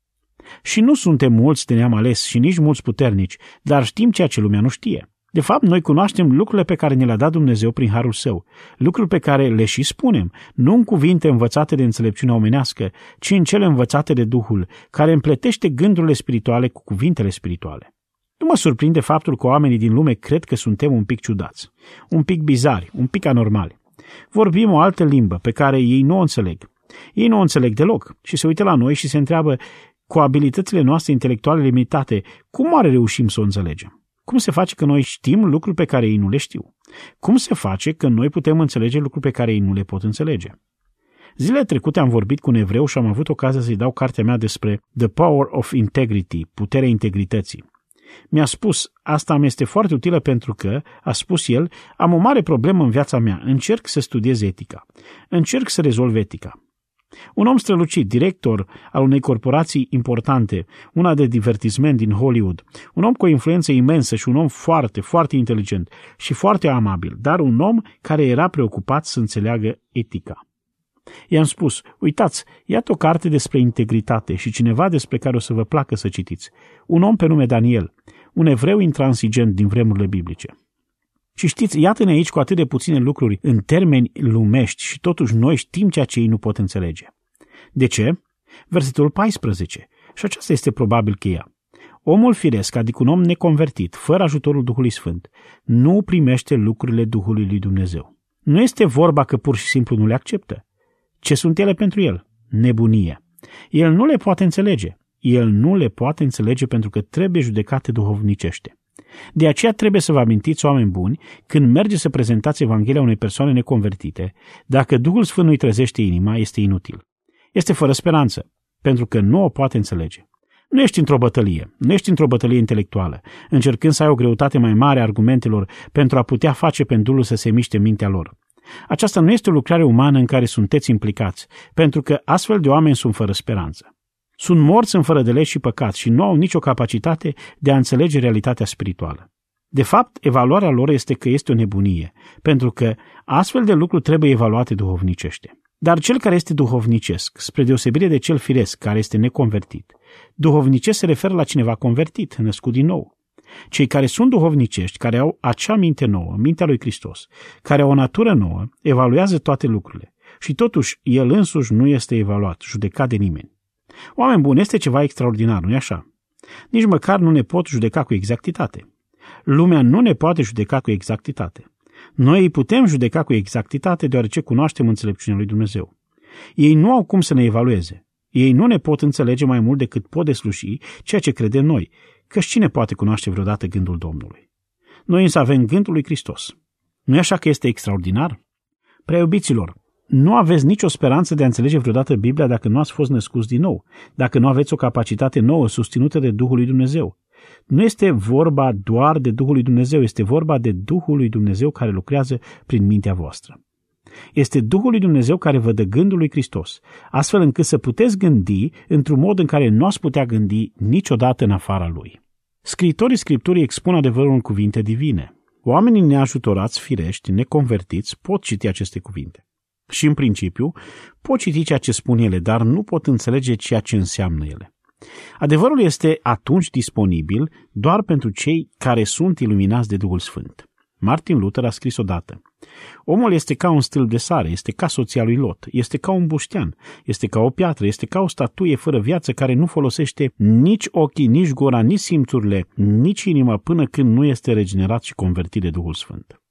Și nu suntem mulți de neam ales și nici mulți puternici, dar știm ceea ce lumea nu știe. De fapt, noi cunoaștem lucrurile pe care ne le-a dat Dumnezeu prin harul său, lucruri pe care le și spunem, nu în cuvinte învățate de înțelepciunea omenească, ci în cele învățate de Duhul, care împletește gândurile spirituale cu cuvintele spirituale. Nu mă surprinde faptul că oamenii din lume cred că suntem un pic ciudați, un pic bizari, un pic anormali. Vorbim o altă limbă pe care ei nu o înțeleg. Ei nu o înțeleg deloc și se uită la noi și se întreabă, cu abilitățile noastre intelectuale limitate, cum oare reușim să o înțelegem? Cum se face că noi știm lucruri pe care ei nu le știu? Cum se face că noi putem înțelege lucruri pe care ei nu le pot înțelege? Zilele trecute am vorbit cu un evreu și am avut ocazia să-i dau cartea mea despre The Power of Integrity, puterea integrității. Mi-a spus, asta mi este foarte utilă pentru că, a spus el, am o mare problemă în viața mea, încerc să studiez etica, încerc să rezolv etica. Un om strălucit, director al unei corporații importante, una de divertisment din Hollywood, un om cu o influență imensă și un om foarte, foarte inteligent și foarte amabil, dar un om care era preocupat să înțeleagă etica. I-am spus, uitați, iată o carte despre integritate și cineva despre care o să vă placă să citiți. Un om pe nume Daniel, un evreu intransigent din vremurile biblice. Și știți, iată-ne aici cu atât de puține lucruri în termeni lumești și totuși noi știm ceea ce ei nu pot înțelege. De ce? Versetul 14. Și aceasta este probabil cheia. Omul firesc, adică un om neconvertit, fără ajutorul Duhului Sfânt, nu primește lucrurile Duhului lui Dumnezeu. Nu este vorba că pur și simplu nu le acceptă. Ce sunt ele pentru el? Nebunie. El nu le poate înțelege. El nu le poate înțelege pentru că trebuie judecate duhovnicește. De aceea trebuie să vă amintiți, oameni buni, când mergeți să prezentați Evanghelia unei persoane neconvertite, dacă Duhul Sfânt nu-i trezește inima, este inutil. Este fără speranță, pentru că nu o poate înțelege. Nu ești într-o bătălie, nu ești într-o bătălie intelectuală, încercând să ai o greutate mai mare a argumentelor pentru a putea face pendulul să se miște în mintea lor. Aceasta nu este o lucrare umană în care sunteți implicați, pentru că astfel de oameni sunt fără speranță. Sunt morți în fără de legi și păcat și nu au nicio capacitate de a înțelege realitatea spirituală. De fapt, evaluarea lor este că este o nebunie, pentru că astfel de lucruri trebuie evaluate duhovnicește. Dar cel care este duhovnicesc, spre deosebire de cel firesc, care este neconvertit, duhovnicesc se referă la cineva convertit, născut din nou. Cei care sunt duhovnicești, care au acea minte nouă, mintea lui Hristos, care au o natură nouă, evaluează toate lucrurile și totuși el însuși nu este evaluat, judecat de nimeni. Oameni buni, este ceva extraordinar, nu-i așa? Nici măcar nu ne pot judeca cu exactitate. Lumea nu ne poate judeca cu exactitate. Noi îi putem judeca cu exactitate deoarece cunoaștem înțelepciunea lui Dumnezeu. Ei nu au cum să ne evalueze. Ei nu ne pot înțelege mai mult decât pot desluși ceea ce credem noi, căci cine poate cunoaște vreodată gândul Domnului? Noi însă avem gândul lui Hristos. Nu-i așa că este extraordinar? Prea iubiților, nu aveți nicio speranță de a înțelege vreodată Biblia dacă nu ați fost născuți din nou, dacă nu aveți o capacitate nouă susținută de Duhul lui Dumnezeu. Nu este vorba doar de Duhul lui Dumnezeu, este vorba de Duhul lui Dumnezeu care lucrează prin mintea voastră. Este Duhul lui Dumnezeu care vă dă gândul lui Hristos, astfel încât să puteți gândi într-un mod în care nu ați putea gândi niciodată în afara lui. Scriitorii Scripturii expun adevărul în cuvinte divine. Oamenii neajutorați, firești, neconvertiți pot citi aceste cuvinte. Și în principiu pot citi ceea ce spun ele, dar nu pot înțelege ceea ce înseamnă ele. Adevărul este atunci disponibil doar pentru cei care sunt iluminați de Duhul Sfânt. Martin Luther a scris odată: omul este ca un stâlp de sare, este ca soția lui Lot, este ca un buștean, este ca o piatră, este ca o statuie fără viață care nu folosește nici ochii, nici gura, nici simțurile, nici inima până când nu este regenerat și convertit de Duhul Sfânt.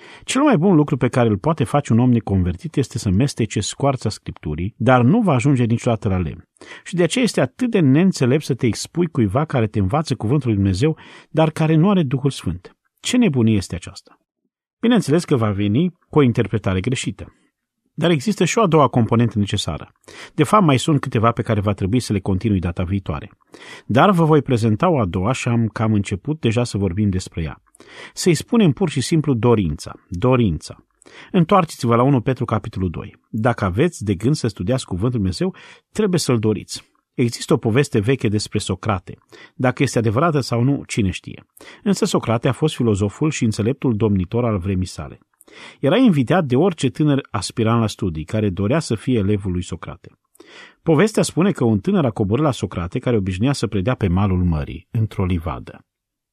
Cel mai bun lucru pe care îl poate face un om neconvertit este să mestece scoarța Scripturii, dar nu va ajunge niciodată la lemn. Și de aceea este atât de neînțelept să te expui cuiva care te învață cuvântul lui Dumnezeu, dar care nu are Duhul Sfânt. Ce nebunie este aceasta? Bineînțeles că va veni cu o interpretare greșită. Dar există și o a doua componentă necesară. De fapt, mai sunt câteva pe care va trebui să le continui data viitoare. Dar vă voi prezenta o a doua și am cam început deja să vorbim despre ea. Să-i spunem pur și simplu dorința. Întoarceți-vă la 1 Petru capitolul 2. Dacă aveți de gând să studiați cuvântul Dumnezeu, trebuie să-l doriți. Există o poveste veche despre Socrate. Dacă este adevărată sau nu, cine știe. Însă Socrate a fost filozoful și înțeleptul domnitor al vremii sale. Era invitat de orice tânăr aspirant la studii, care dorea să fie elevul lui Socrate. Povestea spune că un tânăr a coborât la Socrate, care obișnuia să predea pe malul mării, într-o livadă.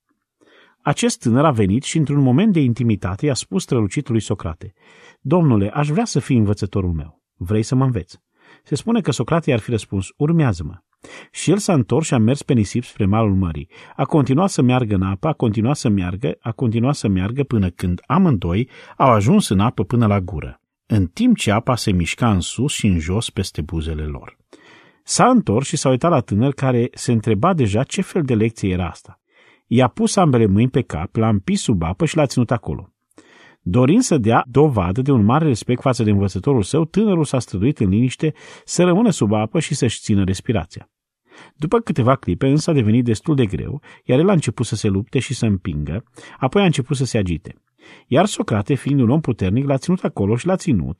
Acest tânăr a venit și într-un moment de intimitate i-a spus strălucitului Socrate: „Domnule, aș vrea să fii învățătorul meu. Vrei să mă înveți?” Se spune că Socrate i-ar fi răspuns: „Urmează-mă.” Și el s-a întors și a mers pe nisip spre malul mării. A continuat să meargă în apă, a continuat să meargă până când amândoi au ajuns în apă până la gură, în timp ce apa se mișca în sus și în jos peste buzele lor. S-a întors și s-a uitat la tânăr, care se întreba deja ce fel de lecție era asta. I-a pus ambele mâini pe cap, l-a împins sub apă și l-a ținut acolo. Dorind să dea dovadă de un mare respect față de învățătorul său, tânărul s-a străduit în liniște să rămână sub apă și să-și țină respirația. După câteva clipe, însă, a devenit destul de greu, iar el a început să se lupte și să împingă, apoi a început să se agite. Iar Socrate, fiind un om puternic, l-a ținut acolo și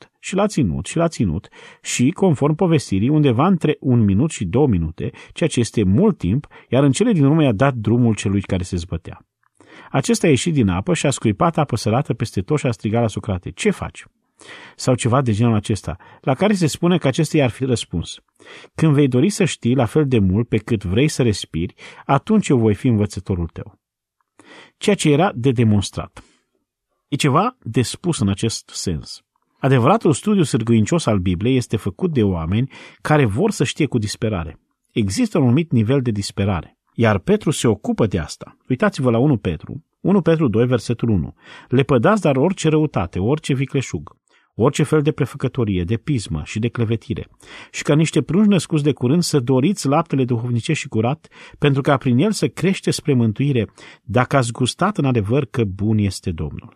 l-a ținut și, conform povestirii, undeva între 1 minut și 2 minute, ceea ce este mult timp, iar în cele din urmă i-a dat drumul celui care se zbătea. Acesta a ieșit din apă și a scuipat apă sărată peste tot și a strigat la Socrate: „Ce faci?” Sau ceva de genul acesta, la care se spune că acesta i-ar fi răspuns: „Când vei dori să știi la fel de mult pe cât vrei să respiri, atunci eu voi fi învățătorul tău.” Ceea ce era de demonstrat. E ceva de spus în acest sens. Adevăratul studiu sârguincios al Bibliei este făcut de oameni care vor să știe cu disperare. Există un anumit nivel de disperare, iar Petru se ocupă de asta. Uitați-vă la 1 Petru 2, versetul 1. „Lepădați dar orice răutate, orice vicleșug, orice fel de prefăcătorie, de pismă și de clevetire, și ca niște prunci născuți de curând să doriți laptele duhovnicesc și curat, pentru ca prin el să crește spre mântuire, dacă ați gustat în adevăr că bun este Domnul.”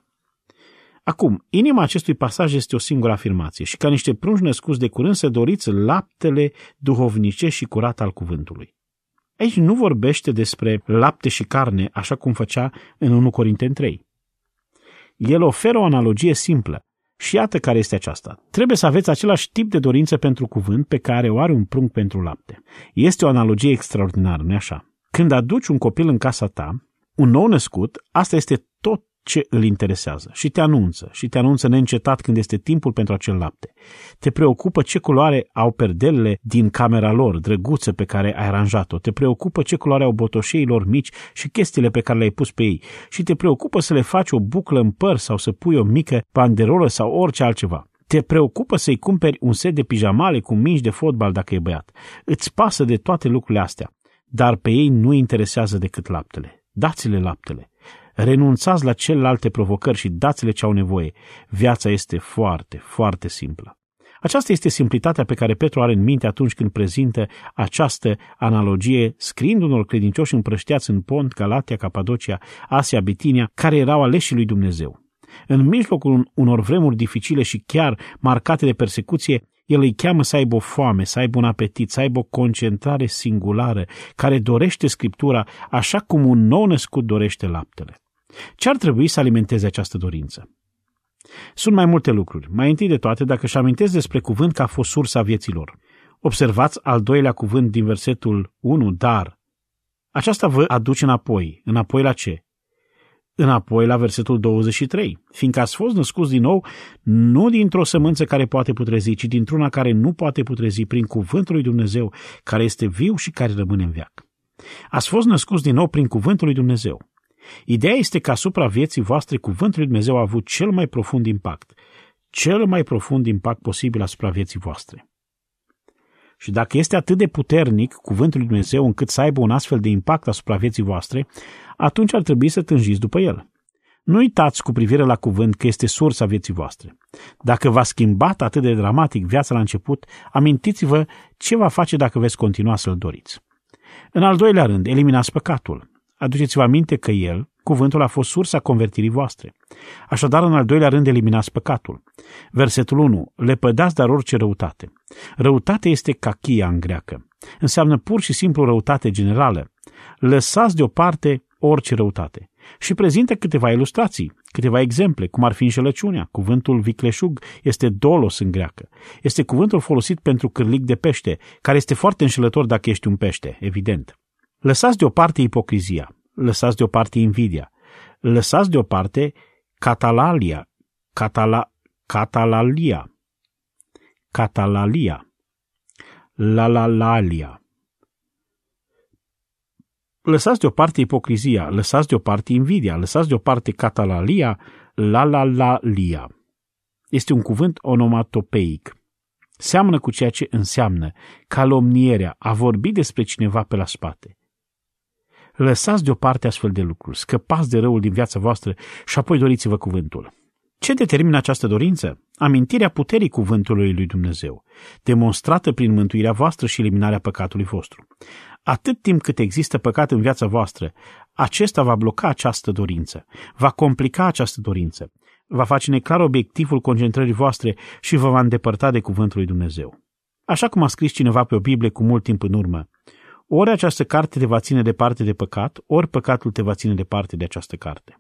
Acum, inima acestui pasaj este o singură afirmație: „Și ca niște prunci născuți de curând să doriți laptele duhovnicesc și curat al cuvântului.” Aici nu vorbește despre lapte și carne, așa cum făcea în 1 Corinteni 3. El oferă o analogie simplă. Și iată care este aceasta. Trebuie să aveți același tip de dorință pentru cuvânt pe care o are un prunc pentru lapte. Este o analogie extraordinară, nu-i așa? Când aduci un copil în casa ta, un nou născut, asta este tot ce îl interesează și te anunță neîncetat când este timpul pentru acel lapte. Te preocupă ce culoare au perdelele din camera lor, drăguță, pe care ai aranjat-o. Te preocupă ce culoare au botoșeii lor mici și chestiile pe care le-ai pus pe ei. Și te preocupă să le faci o buclă în păr sau să pui o mică banderolă sau orice altceva. Te preocupă să-i cumperi un set de pijamale cu mingi de fotbal dacă e băiat. Îți pasă de toate lucrurile astea, dar pe ei nu interesează decât laptele. Dați-le laptele. Renunțați la celelalte provocări și dați-le ce au nevoie. Viața este foarte, foarte simplă. Aceasta este simplitatea pe care Petru are în minte atunci când prezintă această analogie, scriind unor credincioși împrăștiați în Pont, Galatia, Capadocia, Asia, Bitinia, care erau aleșii lui Dumnezeu. În mijlocul unor vremuri dificile și chiar marcate de persecuție, el îi cheamă să aibă o foame, să aibă un apetit, să aibă o concentrare singulară, care dorește Scriptura așa cum un nou născut dorește laptele. Ce ar trebui să alimenteze această dorință? Sunt mai multe lucruri. Mai întâi de toate, dacă își amintesc despre cuvânt că a fost sursa vieții lor. Observați al doilea cuvânt din versetul 1, dar. Aceasta vă aduce înapoi. Înapoi la ce? Înapoi la versetul 23. Fiindcă ați fost născuți din nou, nu dintr-o sămânță care poate putrezi, ci dintr-una care nu poate putrezi, prin cuvântul lui Dumnezeu, care este viu și care rămâne în veac. Ați fost născuți din nou prin cuvântul lui Dumnezeu. Ideea este că asupra vieții voastre cuvântul lui Dumnezeu a avut cel mai profund impact posibil asupra vieții voastre. Și dacă este atât de puternic cuvântul lui Dumnezeu încât să aibă un astfel de impact asupra vieții voastre, atunci ar trebui să tânjiți după el. Nu uitați cu privire la cuvânt că este sursa vieții voastre. Dacă v-a schimbat atât de dramatic viața la început, amintiți-vă ce va face dacă veți continua să-l doriți. În al doilea rând, eliminați păcatul. Aduceți-vă aminte că el, cuvântul, a fost sursa convertirii voastre. Așadar, în al doilea rând, eliminați păcatul. Versetul 1. Lepădați dar orice răutate. Răutate este kachia în greacă. Înseamnă pur și simplu răutate generală. Lăsați deoparte orice răutate. Și prezintă câteva ilustrații, câteva exemple, cum ar fi înșelăciunea. Cuvântul vicleșug este dolos în greacă. Este cuvântul folosit pentru cârlig de pește, care este foarte înșelător dacă ești un pește, evident. Lăsați deoparte ipocrizia, lăsați deoparte invidia, lăsați deoparte catalalia, lalalalia. Lăsați deoparte ipocrizia, lăsați deoparte invidia, lăsați deoparte catalalia, lalalalia. Este un cuvânt onomatopeic. Seamănă cu ceea ce înseamnă calomnierea, a vorbi despre cineva pe la spate. Lăsați deoparte astfel de lucruri, scăpați de răul din viața voastră și apoi doriți-vă cuvântul. Ce determină această dorință? Amintirea puterii cuvântului lui Dumnezeu, demonstrată prin mântuirea voastră și eliminarea păcatului vostru. Atât timp cât există păcat în viața voastră, acesta va bloca această dorință, va complica această dorință, va face neclar obiectivul concentrării voastre și vă va îndepărta de cuvântul lui Dumnezeu. Așa cum a scris cineva pe o Biblie cu mult timp în urmă, ori această carte te va ține departe de păcat, ori păcatul te va ține departe de această carte.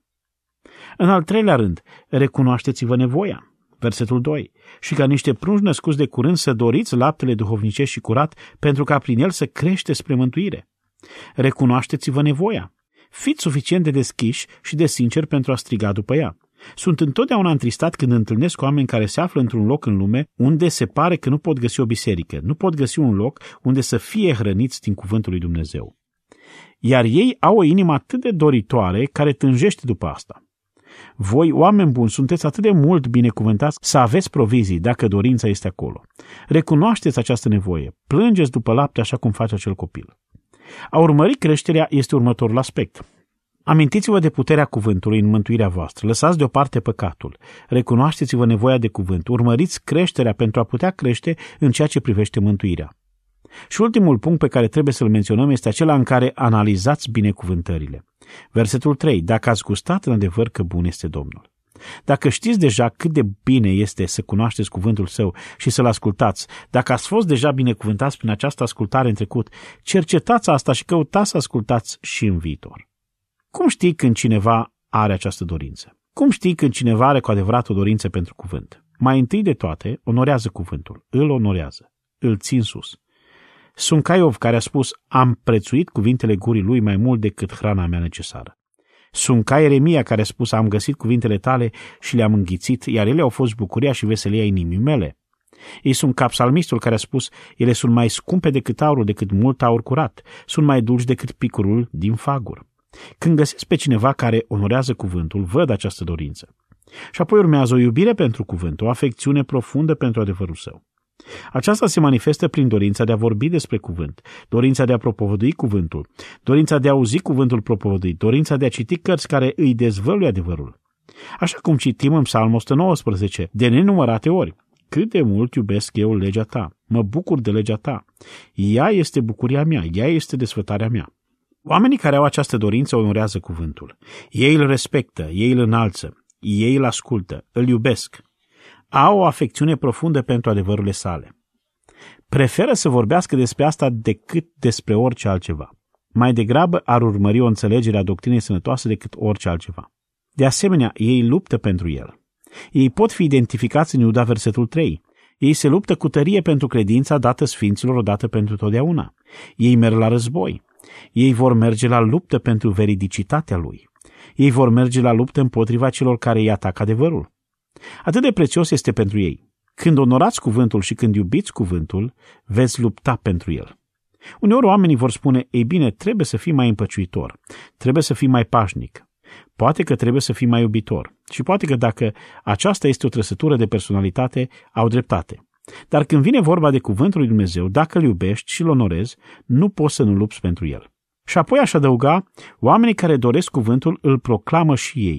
În al treilea rând, recunoașteți-vă nevoia. Versetul 2. Și ca niște prunci născuți de curând să doriți laptele duhovnicesc și curat, pentru ca prin el să creșteți spre mântuire. Recunoașteți-vă nevoia. Fiți suficient de deschiși și de sinceri pentru a striga după ea. Sunt întotdeauna întristat când întâlnesc oameni care se află într-un loc în lume unde se pare că nu pot găsi o biserică, nu pot găsi un loc unde să fie hrăniți din cuvântul lui Dumnezeu. Iar ei au o inimă atât de doritoare care tânjește după asta. Voi, oameni buni, sunteți atât de mult binecuvântați să aveți provizii dacă dorința este acolo. Recunoașteți această nevoie, plângeți după lapte așa cum face acel copil. A urmări creșterea este următorul aspect. Amintiți-vă de puterea cuvântului în mântuirea voastră, lăsați deoparte păcatul, recunoașteți-vă nevoia de cuvânt, urmăriți creșterea pentru a putea crește în ceea ce privește mântuirea. Și ultimul punct pe care trebuie să-l menționăm este acela în care analizați binecuvântările. Versetul 3. Dacă ați gustat în adevăr că bun este Domnul. Dacă știți deja cât de bine este să cunoașteți cuvântul său și să-l ascultați, dacă ați fost deja binecuvântați prin această ascultare în trecut, cercetați asta și căutați să ascultați și în viitor. Cum știi când cineva are această dorință? Cum știi când cineva are cu adevărat o dorință pentru cuvânt? Mai întâi de toate, onorează cuvântul, îl onorează, îl țin sus. Sunt ca Iov care a spus, am prețuit cuvintele gurii lui mai mult decât hrana mea necesară. Sunt ca Ieremia care a spus, am găsit cuvintele tale și le-am înghițit, iar ele au fost bucuria și veselia inimii mele. Ei sunt ca psalmistul care a spus, ele sunt mai scumpe decât aurul, decât mult aur curat, sunt mai dulci decât picurul din fagur. Când găsesc pe cineva care onorează cuvântul, văd această dorință. Și apoi urmează o iubire pentru cuvânt, o afecțiune profundă pentru adevărul său. Aceasta se manifestă prin dorința de a vorbi despre cuvânt, dorința de a propovădui cuvântul, dorința de a auzi cuvântul propovăduit, dorința de a citi cărți care îi dezvăluie adevărul. Așa cum citim în Psalmul 119, de nenumărate ori, cât de mult iubesc eu legea ta, mă bucur de legea ta, ea este bucuria mea, ea este desfătarea mea. Oamenii care au această dorință onorează cuvântul. Ei îl respectă, ei îl înalță, ei îl ascultă, îl iubesc. Au o afecțiune profundă pentru adevărurile sale. Preferă să vorbească despre asta decât despre orice altceva. Mai degrabă ar urmări o înțelegere a doctrinei sănătoase decât orice altceva. De asemenea, ei luptă pentru el. Ei pot fi identificați în Iuda versetul 3. Ei se luptă cu tărie pentru credința dată sfinților odată pentru totdeauna. Ei merg la război. Ei vor merge la luptă pentru veridicitatea lui. Ei vor merge la luptă împotriva celor care îi atacă adevărul. Atât de prețios este pentru ei. Când onorați cuvântul și când iubiți cuvântul, veți lupta pentru el. Uneori oamenii vor spune, ei bine, trebuie să fii mai împăciuitor, trebuie să fii mai pașnic, poate că trebuie să fii mai iubitor și poate că dacă aceasta este o trăsătură de personalitate, au dreptate. Dar când vine vorba de cuvântul lui Dumnezeu, dacă îl iubești și îl onorezi, nu poți să nu lupți pentru el. Și apoi aș adăuga, oamenii care doresc cuvântul îl proclamă și ei.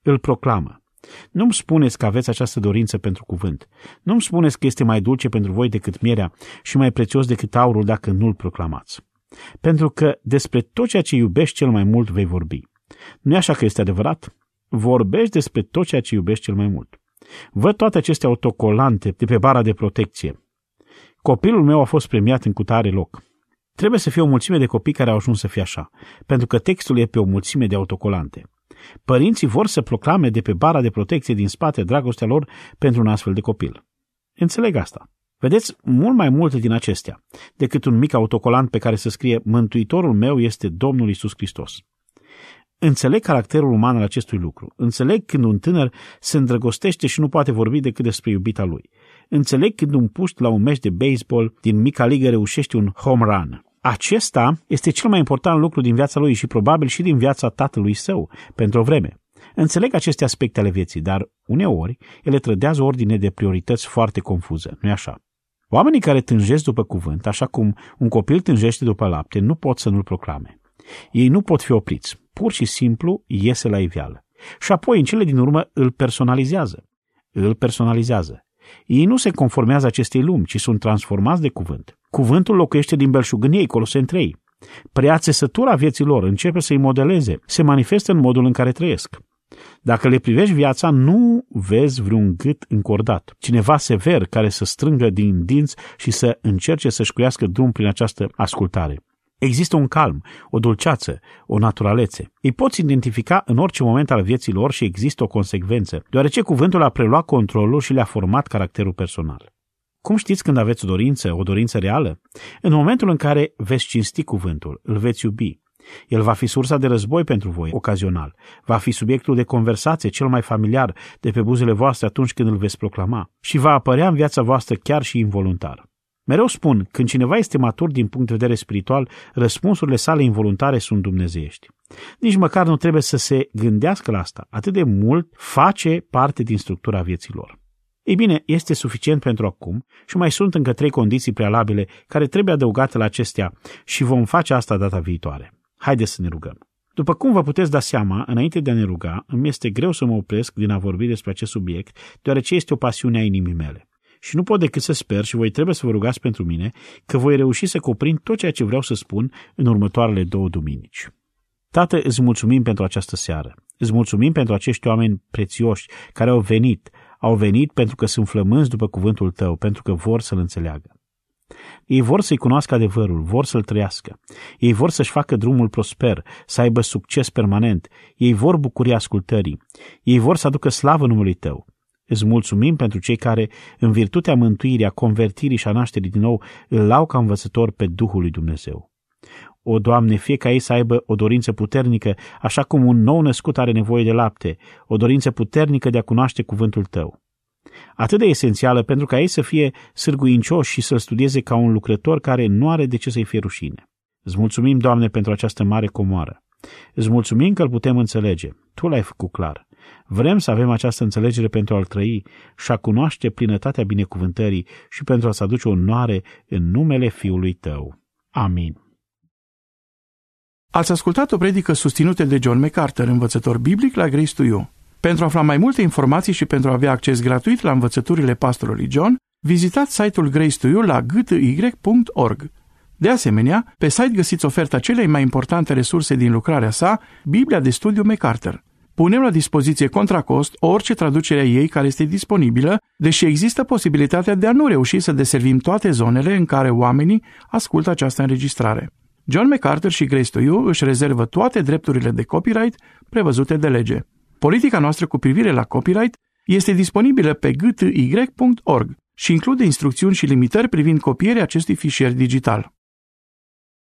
îl proclamă. Nu-mi spuneți că aveți această dorință pentru cuvânt. Nu-mi spuneți că este mai dulce pentru voi decât mierea și mai prețios decât aurul dacă nu-l proclamați. Pentru că despre tot ceea ce iubești cel mai mult vei vorbi. Nu e așa că este adevărat? Vorbești despre tot ceea ce iubești cel mai mult. Văd toate aceste autocolante de pe bara de protecție. Copilul meu a fost premiat în cutare loc. Trebuie să fie o mulțime de copii care au ajuns să fie așa, pentru că textul e pe o mulțime de autocolante. Părinții vor să proclame de pe bara de protecție din spate dragostea lor pentru un astfel de copil. Înțeleg asta. Vedeți, mult mai multe din acestea decât un mic autocolant pe care să scrie Mântuitorul meu este Domnul Iisus Hristos. Înțeleg caracterul uman al acestui lucru. Înțeleg când un tânăr se îndrăgostește și nu poate vorbi decât despre iubita lui. Înțeleg când un puști la un meci de baseball din mica ligă reușește un home run. Acesta este cel mai important lucru din viața lui și probabil și din viața tatălui său pentru o vreme. Înțeleg aceste aspecte ale vieții, dar uneori ele trădează o ordine de priorități foarte confuză, nu-i așa? Oamenii care tânjesc după cuvânt, așa cum un copil tânjește după lapte, nu pot să nu-l proclame. Ei nu pot fi opriți, pur și simplu iese la iveală. Și apoi, în cele din urmă, îl personalizează. Îl personalizează. Ei nu se conformează acestei lumi, ci sunt transformați de cuvânt. Cuvântul locuiește din belșug în ei, Coloseni 3. Preia țesătura vieții lor, începe să-i modeleze, se manifestă în modul în care trăiesc. Dacă le privești viața, nu vezi vreun gât încordat, cineva sever care să strângă din dinți și să încerce să-și cuiască drum prin această ascultare. Există un calm, o dulceață, o naturalețe. Îi poți identifica în orice moment al vieții lor și există o consecvență, deoarece cuvântul a preluat controlul și le-a format caracterul personal. Cum știți când aveți o dorință reală? În momentul în care veți cinsti cuvântul, îl veți iubi. El va fi sursa de război pentru voi, ocazional. Va fi subiectul de conversație cel mai familiar de pe buzele voastre atunci când îl veți proclama și va apărea în viața voastră chiar și involuntar. Mereu spun, când cineva este matur din punct de vedere spiritual, răspunsurile sale involuntare sunt dumnezeiești. Nici măcar nu trebuie să se gândească la asta. Atât de mult face parte din structura vieții lor. Ei bine, este suficient pentru acum și mai sunt încă 3 condiții prealabile care trebuie adăugate la acestea și vom face asta data viitoare. Haideți să ne rugăm. După cum vă puteți da seama, înainte de a ne ruga, îmi este greu să mă opresc din a vorbi despre acest subiect, deoarece este o pasiune a inimii mele. Și nu pot decât să sper și voi trebuie să vă rugați pentru mine că voi reuși să cuprind tot ceea ce vreau să spun în următoarele 2 duminici. Tată, îți mulțumim pentru această seară. Îți mulțumim pentru acești oameni prețioși care au venit pentru că sunt flămânzi după cuvântul tău, pentru că vor să-l înțeleagă. Ei vor să-i cunoască adevărul, vor să-l trăiască. Ei vor să-și facă drumul prosper, să aibă succes permanent. Ei vor bucuria ascultării. Ei vor să aducă slavă numului tău. Îți mulțumim pentru cei care, în virtutea mântuirii, a convertirii și a nașterii din nou, îl au ca învățător pe Duhul lui Dumnezeu. O, Doamne, fie ca ei să aibă o dorință puternică, așa cum un nou născut are nevoie de lapte, o dorință puternică de a cunoaște cuvântul tău. Atât de esențială pentru ca ei să fie sârguincioși și să-l studieze ca un lucrător care nu are de ce să-i fie rușine. Îți mulțumim, Doamne, pentru această mare comoară. Îți mulțumim că îl putem înțelege. Tu l-ai făcut clar. Vrem să avem această înțelegere pentru a-l trăi și a cunoaște plinătatea binecuvântării și pentru a-ți aduce onoare în numele Fiului tău. Amin. Ați ascultat o predică susținută de John MacArthur, învățător biblic la Grace to You. Pentru a afla mai multe informații și pentru a avea acces gratuit la învățăturile pastorului John, vizitați site-ul Grace to You la gty.org. De asemenea, pe site găsiți oferta celei mai importante resurse din lucrarea sa, Biblia de studiu MacArthur. Punem la dispoziție contra cost orice traducere a ei care este disponibilă, deși există posibilitatea de a nu reuși să deservim toate zonele în care oamenii ascultă această înregistrare. John MacArthur și Grace to You își rezervă toate drepturile de copyright prevăzute de lege. Politica noastră cu privire la copyright este disponibilă pe gty.org și include instrucțiuni și limitări privind copierea acestui fișier digital.